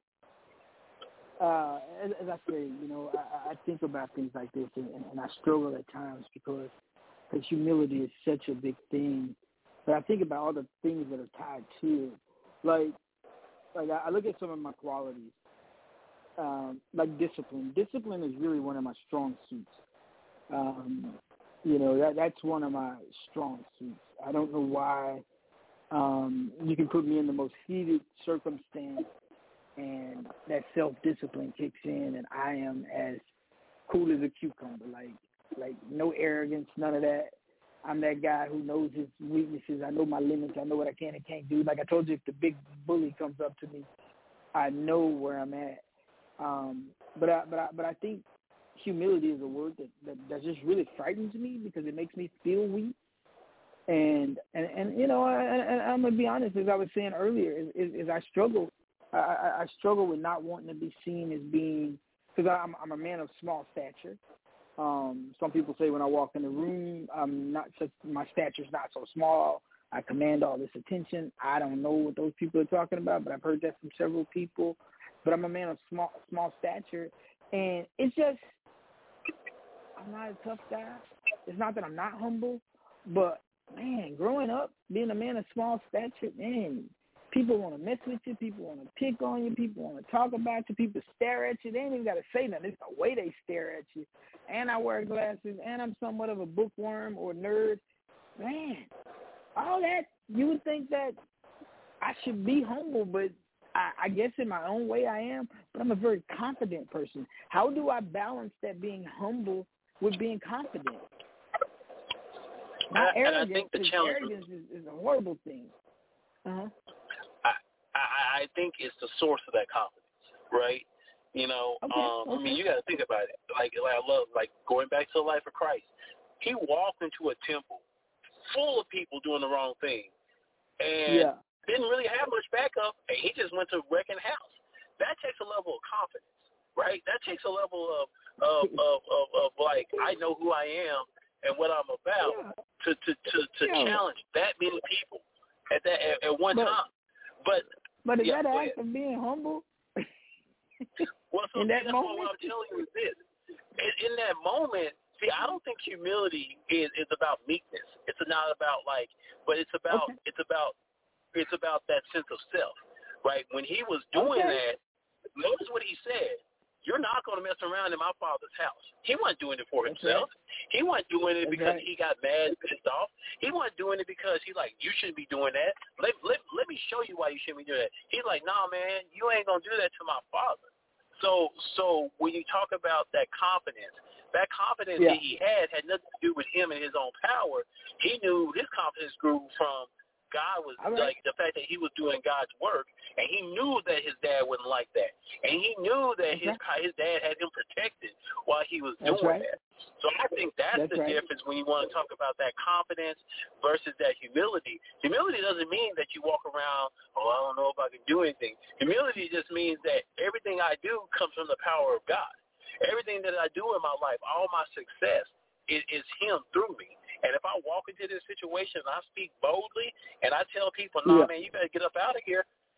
Uh, as, as I say, you know, I, I think about things like this, and, and I struggle at times because, because humility is such a big thing. But I think about all the things that are tied to it. Like, like I look at some of my qualities, um, like discipline. Discipline is really one of my strong suits. Um, you know, that that's one of my strong suits. I don't know why. Um, you can put me in the most heated circumstance, and that self-discipline kicks in, and I am as cool as a cucumber, like like no arrogance, none of that. I'm that guy who knows his weaknesses. I know my limits. I know what I can and can't do. Like I told you, if the big bully comes up to me, I know where I'm at. Um, but I, but I, but I think humility is a word that, that, that just really frightens me because it makes me feel weak. And and, and you know, I, I, I'm gonna be honest, as I was saying earlier, is, is, is I struggle. I, I struggle with not wanting to be seen as being, because I'm, I'm a man of small stature. Um, some people say when I walk in the room, I'm not such, my stature's not so small. I command all this attention. I don't know what those people are talking about, but I've heard that from several people. But I'm a man of small small stature, and it's just I'm not a tough guy. It's not that I'm not humble, but man, growing up being a man of small stature, man. People want to mess with you. People want to pick on you. People want to talk about you. People stare at you. They ain't even got to say nothing. It's the way they stare at you. And I wear glasses, and I'm somewhat of a bookworm or nerd. Man, all that, you would think that I should be humble, but I, I guess in my own way I am. But I'm a very confident person. How do I balance that being humble with being confident? Not and arrogance, I think the because challenge arrogance is, is a horrible thing. Uh-huh. I, I think it's the source of that confidence, right? You know, okay, um, okay. I mean, you got to think about it. Like, like I love, like going back to the life of Christ. He walked into a temple full of people doing the wrong thing, and yeah. didn't really have much backup. And he just went to wrecking house. That takes a level of confidence, right? That takes a level of of of, of, of like I know who I am and what I'm about yeah. to to to, to yeah. challenge that many people at that at, at one but, time. But But is yeah, that an act of being humble? well, so in that that's moment? what I'm telling you is this. In, in that moment, see, I don't think humility is, is about meekness. It's not about like, but it's about okay. it's about it's about that sense of self, right? When he was doing okay. that, notice what he said. You're not going to mess around in my Father's house. He wasn't doing it for That's himself. Right. He wasn't doing it That's because right. he got mad and pissed off. He wasn't doing it because he's like, you shouldn't be doing that. Let, let, let me show you why you shouldn't be doing that. He's like, nah, man, you ain't going to do that to my Father. So so when you talk about that confidence, that confidence yeah. that he had had nothing to do with him and his own power. He knew his confidence grew from God was right. like the fact that he was doing God's work, and he knew that his dad wouldn't like that, and he knew that That's his right. his dad had him protected while he was That's doing right. that. So I think that's, that's the right. difference when you want to talk about that confidence versus that humility. Humility doesn't mean that you walk around, oh, I don't know if I can do anything. Humility just means that everything I do comes from the power of God. Everything that I do in my life, all my success is, is him through me. And if I walk into this situation and I speak boldly and I tell people, nah, yeah. man, you better get up out of here,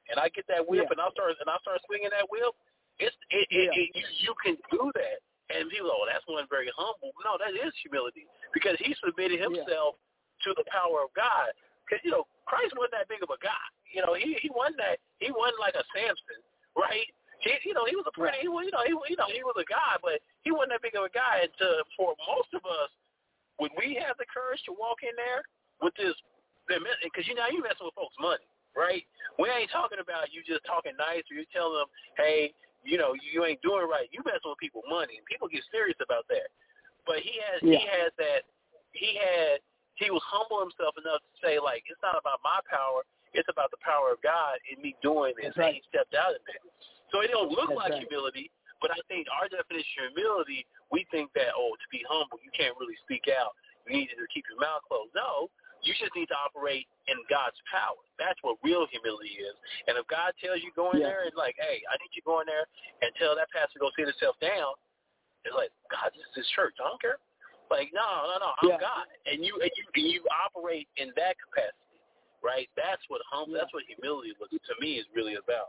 and I get that whip, yeah. and I start and I start swinging that whip, it's it, it, yeah. it, you, you can do that. And people, oh, that's one very humble. No, that is humility because he submitted himself yeah. to the power of God. Because you know, Christ wasn't that big of a guy. You know, he he wasn't that. He wasn't like a Samson, right? He, you know, he was a pretty. He was, you know, he you know he was a guy, but he wasn't that big of a guy. And to, for most of us, when we have the courage to walk in there with this, because you know you messing with folks' money, right? We ain't talking about you just talking nice or you telling them, hey, you know, you ain't doing it right. You messing with people money, and people get serious about that. But he has, yeah. he has that. He had. He was humble himself enough to say, like, it's not about my power. It's about the power of God in me doing this. Right. And he stepped out of it. So it don't look That's like right. humility, but I think our definition of humility, we think that, oh, to be humble, you can't really speak out. You need to keep your mouth closed. No, you just need to operate in God's power. That's what real humility is. And if God tells you go in yeah. there and like, hey, I need you to go in there and tell that pastor to go sit himself down, it's like, God, this is his church. I don't care. Like, no, no, no, I'm yeah. God. And you and you and you operate in that capacity, right? That's what hum yeah. that's what humility was, to me is really about.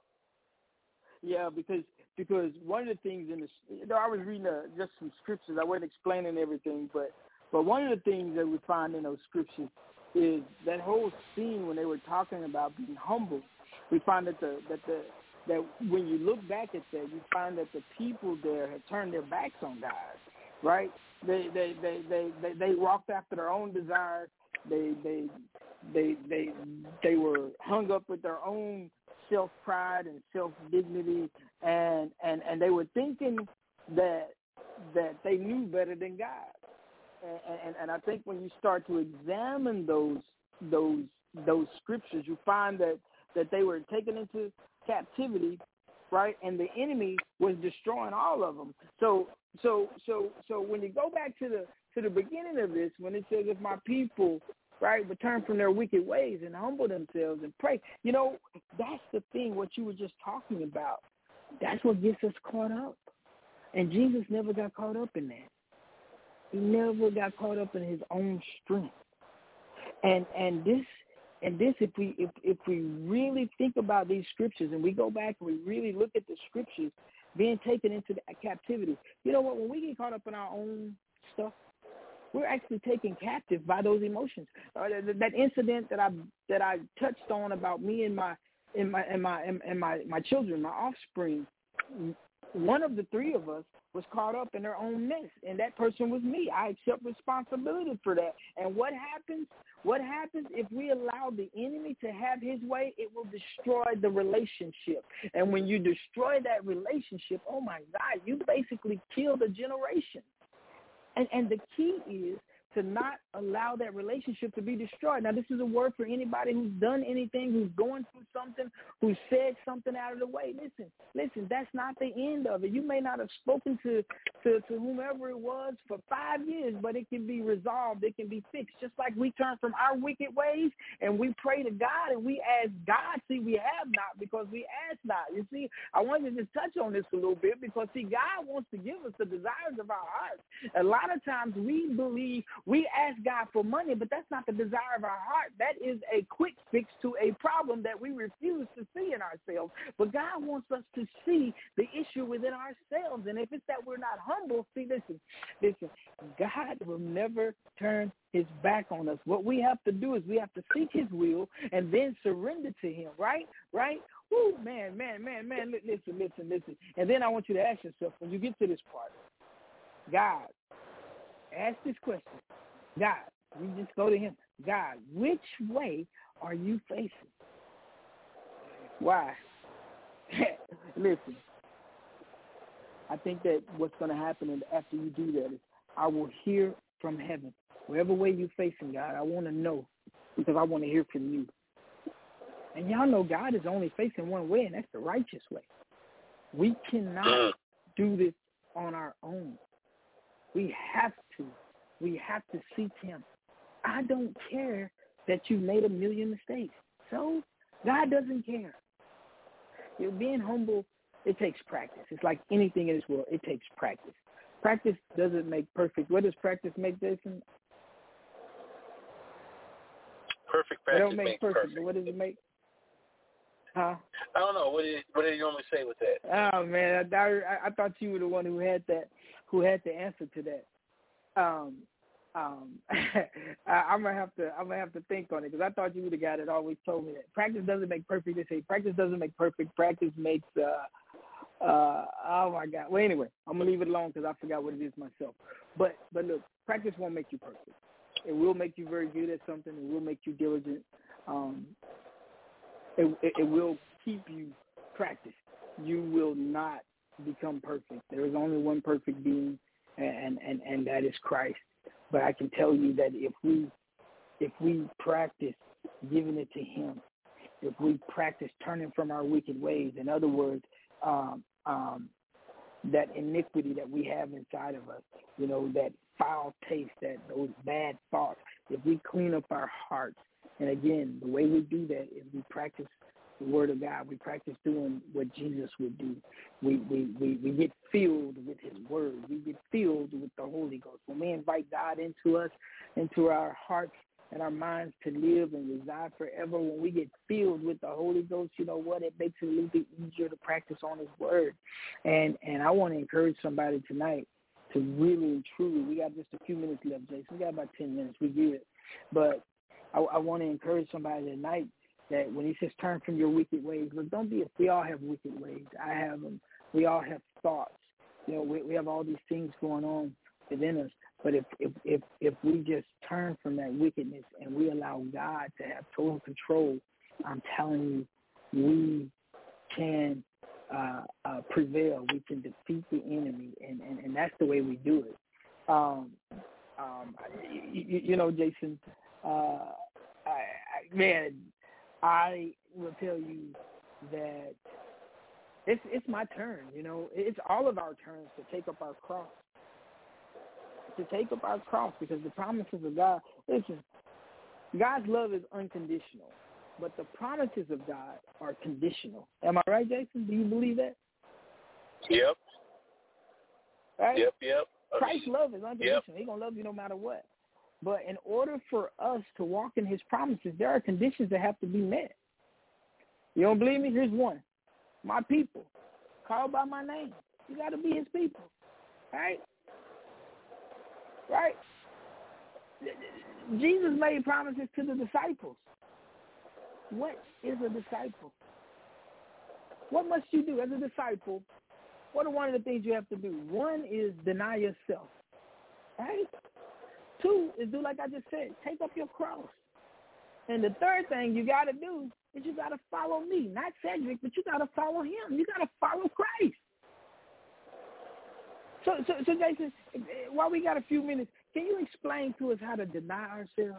Yeah, because because one of the things in the you know, I was reading uh, just some scriptures. I wasn't explaining everything, but but one of the things that we find in those scriptures is that whole scene when they were talking about being humble. We find that the that the that when you look back at that, you find that the people there had turned their backs on God, right? They they, they, they, they, they walked after their own desires. They they they they they were hung up with their own self pride and self dignity, and, and, and they were thinking that that they knew better than God. And, and and I think when you start to examine those those those scriptures, you find that, that they were taken into captivity, right? And the enemy was destroying all of them. So so so so when you go back to the to the beginning of this, when it says, "If my people, right, return from their wicked ways and humble themselves and pray," you know, that's the thing. What you were just talking about, that's what gets us caught up. And Jesus never got caught up in that. He never got caught up in his own strength. And and this and this, if we if if we really think about these scriptures and we go back and we really look at the scriptures being taken into the captivity, you know what? When we get caught up in our own stuff, we're actually taken captive by those emotions. Uh, that, that incident that I that I touched on about me and my and my and my and my my children, my offspring. One of the three of us was caught up in their own mess, and that person was me. I accept responsibility for that. And what happens? What happens if we allow the enemy to have his way? It will destroy the relationship. And when you destroy that relationship, oh my God, you basically killed a generation. And and the key is to not allow that relationship to be destroyed. Now, this is a word for anybody who's done anything, who's going through something, who's said something out of the way. Listen, listen, that's not the end of it. You may not have spoken to, to, to whomever it was for five years, but it can be resolved. It can be fixed. Just like we turn from our wicked ways and we pray to God and we ask God. See, we have not because we ask not. You see, I wanted to just touch on this a little bit because, see, God wants to give us the desires of our hearts. A lot of times we believe we ask God for money, but that's not the desire of our heart. That is a quick fix to a problem that we refuse to see in ourselves. But God wants us to see the issue within ourselves. And if it's that we're not humble, see, listen, listen, God will never turn his back on us. What we have to do is we have to seek his will and then surrender to him, right? Right? Woo, man, man, man, man, listen, listen, listen. And then I want you to ask yourself, when you get to this part, God, ask this question. God, you just go to him. God, which way are you facing? Why? Listen, I think that what's going to happen after you do that is I will hear from heaven. Whatever way you're facing, God, I want to know because I want to hear from you. And y'all know God is only facing one way, and that's the righteous way. We cannot do this on our own. We have to. We have to seek him. I don't care that you made a million mistakes. So God doesn't care. You're being humble, it takes practice. It's like anything in this world. It takes practice. Practice doesn't make perfect. What does practice make, Jason? Perfect practice it don't make makes perfect. perfect. But what does it make? Huh? I don't know. What did what did you normally say with that? Oh man, I, I, I thought you were the one who had that, who had the answer to that. Um, um, I, I'm gonna have to, I'm gonna have to think on it because I thought you were the guy that always told me that practice doesn't make perfect. They say practice doesn't make perfect. Practice makes. Uh, uh, oh my God. Well, anyway, I'm gonna leave it alone because I forgot what it is myself. But but look, practice won't make you perfect. It will make you very good at something. It will make you diligent. Um, it, it, it will keep you practiced. You will not become perfect. There is only one perfect being, and, and, and that is Christ. But I can tell you that if we if we practice giving it to Him, if we practice turning from our wicked ways, in other words, um, um, that iniquity that we have inside of us, you know, that foul taste, that those bad thoughts, if we clean up our hearts, and again, the way we do that is we practice the Word of God. We practice doing what Jesus would do. We, we, we, we get filled with His Word. We get filled with the Holy Ghost. When we invite God into us, into our hearts and our minds to live and reside forever, when we get filled with the Holy Ghost, you know what? It makes it a little bit easier to practice on His Word. And and I want to encourage somebody tonight to really and truly, we got just a few minutes left, Jason. We got about ten minutes. We good. But I, I want to encourage somebody tonight that when He says turn from your wicked ways, look, don't be, we all have wicked ways. I have them. We all have thoughts. You know, we, we have all these things going on within us. But if, if, if, if we just turn from that wickedness and we allow God to have total control, I'm telling you, we can uh, uh, prevail. We can defeat the enemy, and, and, and that's the way we do it. Um, um, you, you know, Jason, uh, I, I, man, I will tell you that it's it's my turn. You know, it's all of our turns to take up our cross. To take up our cross, because the promises of God, listen, God's love is unconditional, but the promises of God are conditional. Am I right, Jason? Do you believe that? Yep. Right? Yep, yep. Christ's love is unconditional. Yep. He's going to love you no matter what. But in order for us to walk in His promises, there are conditions that have to be met. You don't believe me? Here's one. My people, called by my name. You got to be His people. Right? Right? Jesus made promises to the disciples. What is a disciple? What must you do as a disciple? What are one of the things you have to do? One is deny yourself. Right? Two is do like I just said, take up your cross. And the third thing you got to do is you got to follow me. Not Cedric, but you got to follow Him. You got to follow Christ. So, so, so, Jason, while we got a few minutes, can you explain to us how to deny ourselves?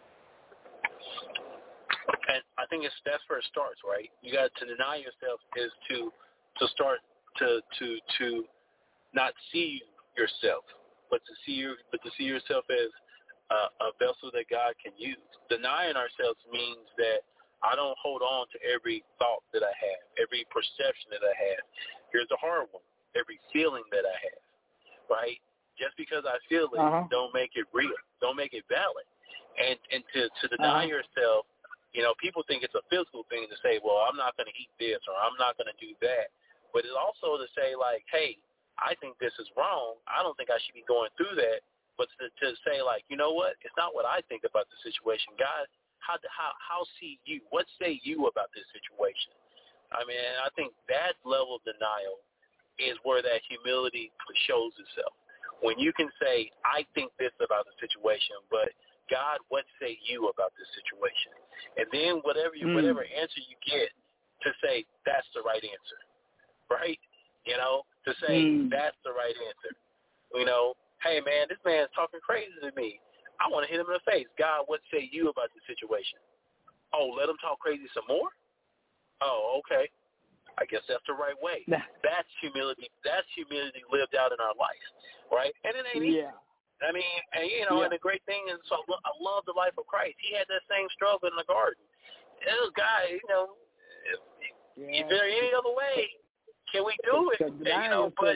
And I think it's that's where it starts, right? You got to deny yourself is to to start to to to not see yourself, but to see your but to see yourself as a, a vessel that God can use. Denying ourselves means that I don't hold on to every thought that I have, every perception that I have. Here's the hard one: every feeling that I have. Right? Just because I feel it, uh-huh. don't make it real. Don't make it valid. And and to, to deny uh-huh. yourself, you know, people think it's a physical thing to say, well, I'm not going to eat this or I'm not going to do that. But it's also to say, like, hey, I think this is wrong. I don't think I should be going through that. But to, to say, like, you know what? It's not what I think about the situation. God, how how how see you? What say you about this situation? I mean, I think that level of denial is where that humility shows itself. When you can say, I think this about the situation, but God, what say you about this situation? And then whatever you, mm. whatever answer you get, to say that's the right answer, right? You know, to say mm. that's the right answer. You know, hey, man, this man's talking crazy to me. I want to hit him in the face. God, what say you about the situation? Oh, let him talk crazy some more? Oh, okay. I guess that's the right way. Nah. That's humility. That's humility lived out in our life, right? And it ain't easy. Yeah. I mean, and, you know, yeah. and the great thing is, so I love the life of Christ. He had that same struggle in the garden. This guy, you know, if, yeah. if there any other way, can we do it? And, you know, but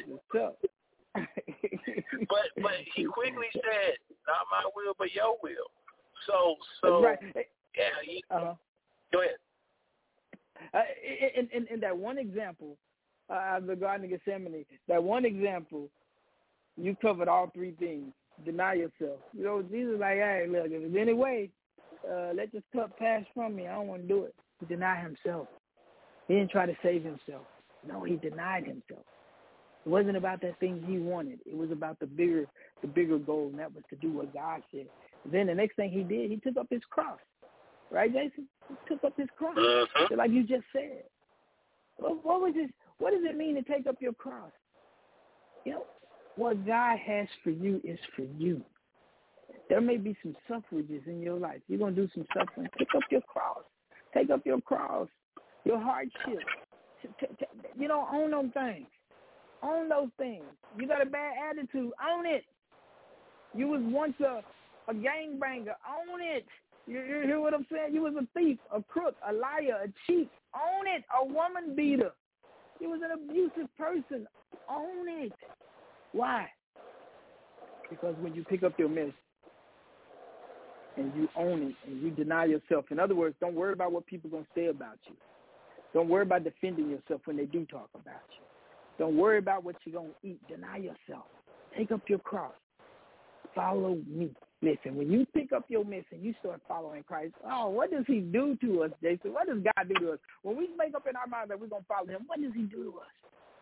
but but he quickly said, "Not my will, but your will." So so right. yeah. He, uh-huh. Go ahead. Uh, in, in, in that one example, uh, the Garden of Gethsemane, that one example, you covered all three things. Deny yourself. You know, Jesus is like, hey, look, if there's any way, uh, let this cup pass from me. I don't want to do it. He denied himself. He didn't try to save himself. No, he denied himself. It wasn't about that thing he wanted. It was about the bigger, the bigger goal, and that was to do what God said. Then the next thing he did, he took up his cross. Right, Jason? He took up his cross, mm-hmm. like you just said. What, what was this? What does it mean to take up your cross? You know, what God has for you is for you. There may be some suffrages in your life. You're going to do some suffering. Pick up your cross. Take up your cross, your hardship. You know, own those things. Own those things. You got a bad attitude. Own it. You was once a, a gangbanger. Own it. You, you hear what I'm saying? You was a thief, a crook, a liar, a cheat. Own it. A woman beater. You was an abusive person. Own it. Why? Because when you pick up your mess and you own it and you deny yourself, in other words, don't worry about what people are going to say about you. Don't worry about defending yourself when they do talk about you. Don't worry about what you're going to eat. Deny yourself. Take up your cross. Follow me. Listen, when you pick up your mess and you start following Christ, oh, what does he do to us, Jason? What does God do to us? When we make up in our mind that we're going to follow him, what does he do to us?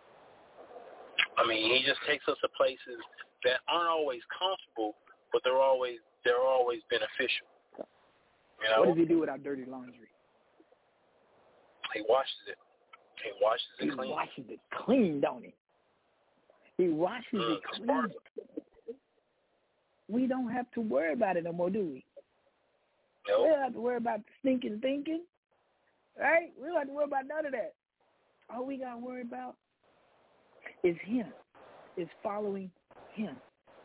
I mean, he just takes us to places that aren't always comfortable, but they're always they're always beneficial. You know? What does he do with our dirty laundry? He washes it. He washes it he clean. He washes it clean, don't he? He washes mm, it clean. Sparkle. We don't have to worry about it no more, do we? Nope. We don't have to worry about stinking thinking, right? We don't have to worry about none of that. All we got to worry about is him, is following him.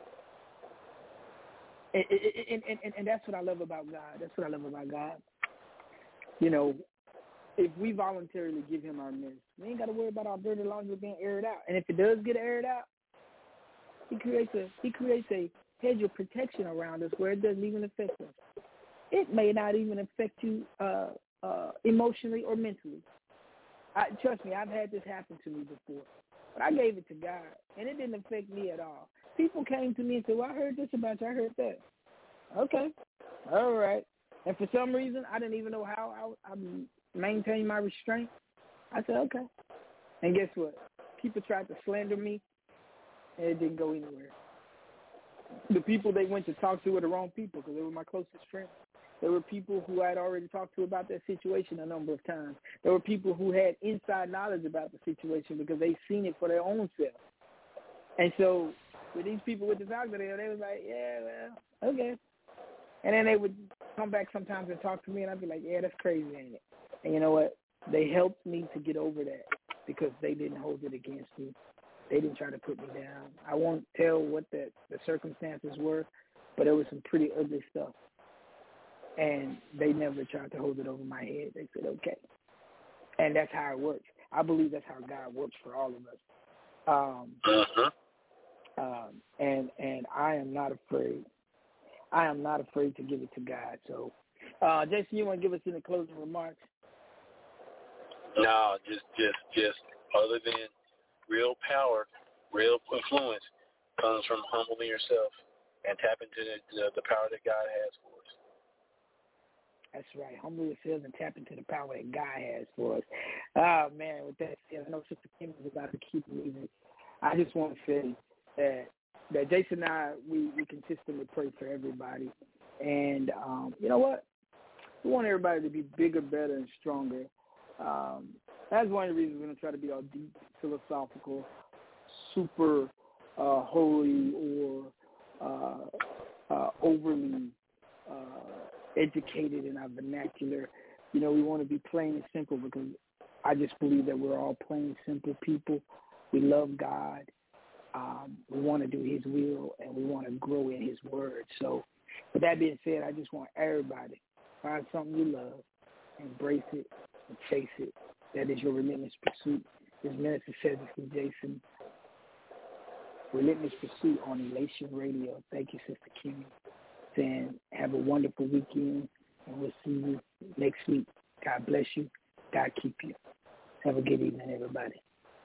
And, and, and, and that's what I love about God. That's what I love about God. You know, if we voluntarily give him our mess, we ain't got to worry about our dirty laundry being aired out. And if it does get aired out, he creates a he creates a hedge of protection around us where it doesn't even affect us. It may not even affect you uh, uh, emotionally or mentally. I, trust me, I've had this happen to me before. But I gave it to God, and it didn't affect me at all. People came to me and said, well, I heard this about you. I heard that. Okay. All right. And for some reason, I didn't even know how I, I maintained my restraint. I said, okay. And guess what? People tried to slander me, and it didn't go anywhere. The people they went to talk to were the wrong people because they were my closest friends. There were people who I had already talked to about that situation a number of times. There were people who had inside knowledge about the situation because they'd seen it for their own self. And so when these people went to talk to them, they was like, yeah, well, okay. And then they would come back sometimes and talk to me, and I'd be like, yeah, that's crazy, ain't it? And you know what? They helped me to get over that because they didn't hold it against me. They didn't try to put me down. I won't tell what the, the circumstances were, but it was some pretty ugly stuff. And they never tried to hold it over my head. They said, okay. And that's how it works. I believe that's how God works for all of us. Um, uh-huh. um, and and I am not afraid. I am not afraid to give it to God. So, uh, Jason, you want to give us any closing remarks? No, just, just, just other than real power, real influence comes from humbling yourself and tapping into the, the, the power that God has for us. That's right. Humble yourselves and tap into the power that God has for us. Oh, man, with that said, I know Sister Kim is about to keep moving. I just want to say that that Jason and I, we, we consistently pray for everybody. And um, you know what? We want everybody to be bigger, better, and stronger. Um, that's one of the reasons we're going to try to be all deep, philosophical, super uh, holy, or uh, uh, overly uh, educated in our vernacular. You know, we want to be plain and simple because I just believe that we're all plain, simple people. We love God. Um, we want to do his will, and we want to grow in his word. So with that being said, I just want everybody, find something you love, embrace it, and chase it. That is your relentless pursuit. This Minister Cedric Jason, Relentless Pursuit on Elation Radio. Thank you, Sister Kimmy. Saying have a wonderful weekend, and we'll see you next week. God bless you. God keep you. Have a good evening, everybody.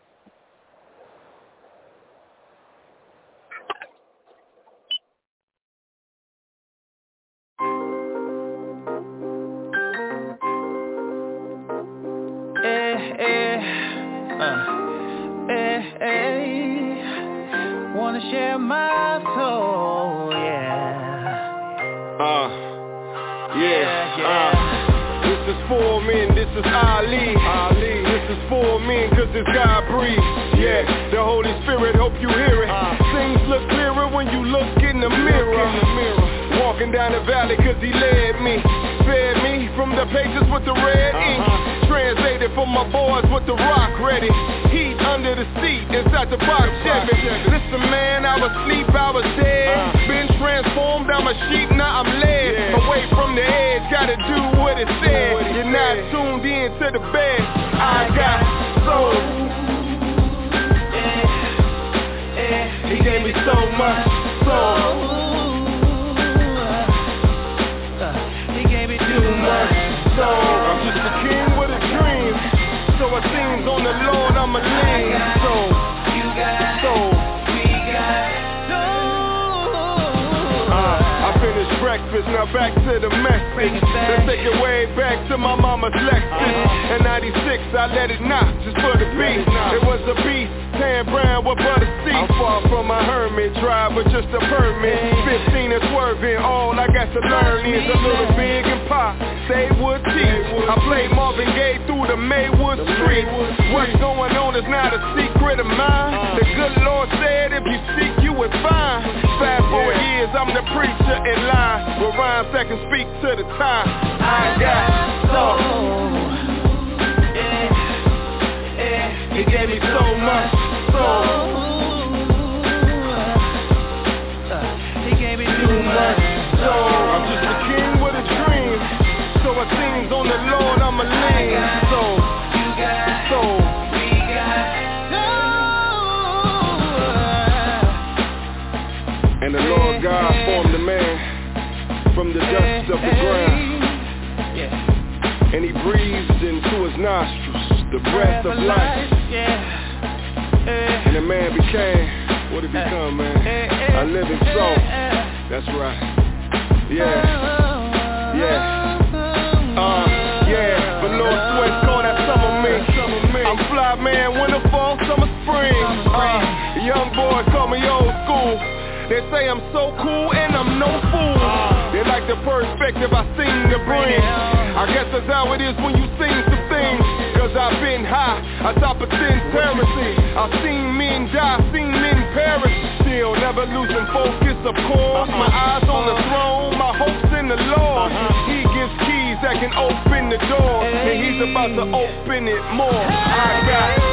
Eh, eh, uh, eh, eh, wanna share my soul, yeah. Uh, yeah, yeah. Uh, this is for men, this is Ali. Ali. This is for men, cause it's God breathed. Yeah, the Holy Spirit, hope you hear it. Uh, Things look clearer when you look in the mirror. In the mirror. Walking down the valley cause he led me. Fed me from the pages with the red ink. Uh-huh. Translated for my boys with the rock ready. Heat under the seat, inside the box Chevy. Listen man, I was asleep, I was dead. Uh-huh. Been transformed, I'm a sheep, now I'm led. Yeah. Away from the edge, gotta do what it said. What You're said. Not tuned in to the bed. I got soul. Yeah. Yeah. He gave me so much soul. So I'm just a king with a dream. So it seems on the Lord I'm a lean. So you got so we got uh, I finished breakfast, now back to the message. Let's take it way back to my mama's Lexus. In ninety-six I let it knock just for the beat. It was a beat, tan brown with butter seats. I'm far from my hermit, drive with just a permit. Fifteen and swerving, all I got to learn is a little big and pop. They would teach. I played Marvin Gaye through the Maywood Street. What's going on is not a secret of mine. The good Lord said if you seek you would find. Fast forward years, I'm the preacher in line. With rhymes that can speak to the time. I got soul. He gave me so much soul. He gave me too much soul. I'm just a king with a dream. So it seems on the Lord I'm a lean. So, so we got and the Lord God formed the man from the dust of the ground. And he breathed into his nostrils the breath of life. And the man became what it become, man. A living soul. That's right. Yeah. Yeah. Uh, yeah, but Lord Sweat call that summer me. I'm fly man, winter, fall, summer, spring. Uh, young boy call me old school. They say I'm so cool and I'm no fool. They like the perspective I seem to bring. I guess that's how it is when you sing some things. Cause I've been high, atop of ten terraces. I've seen men die, seen men perish. Still never losing focus, of course. My eyes on the throne, my hopes in the Lord. He gives keys that can open the door, and he's about to open it more. I got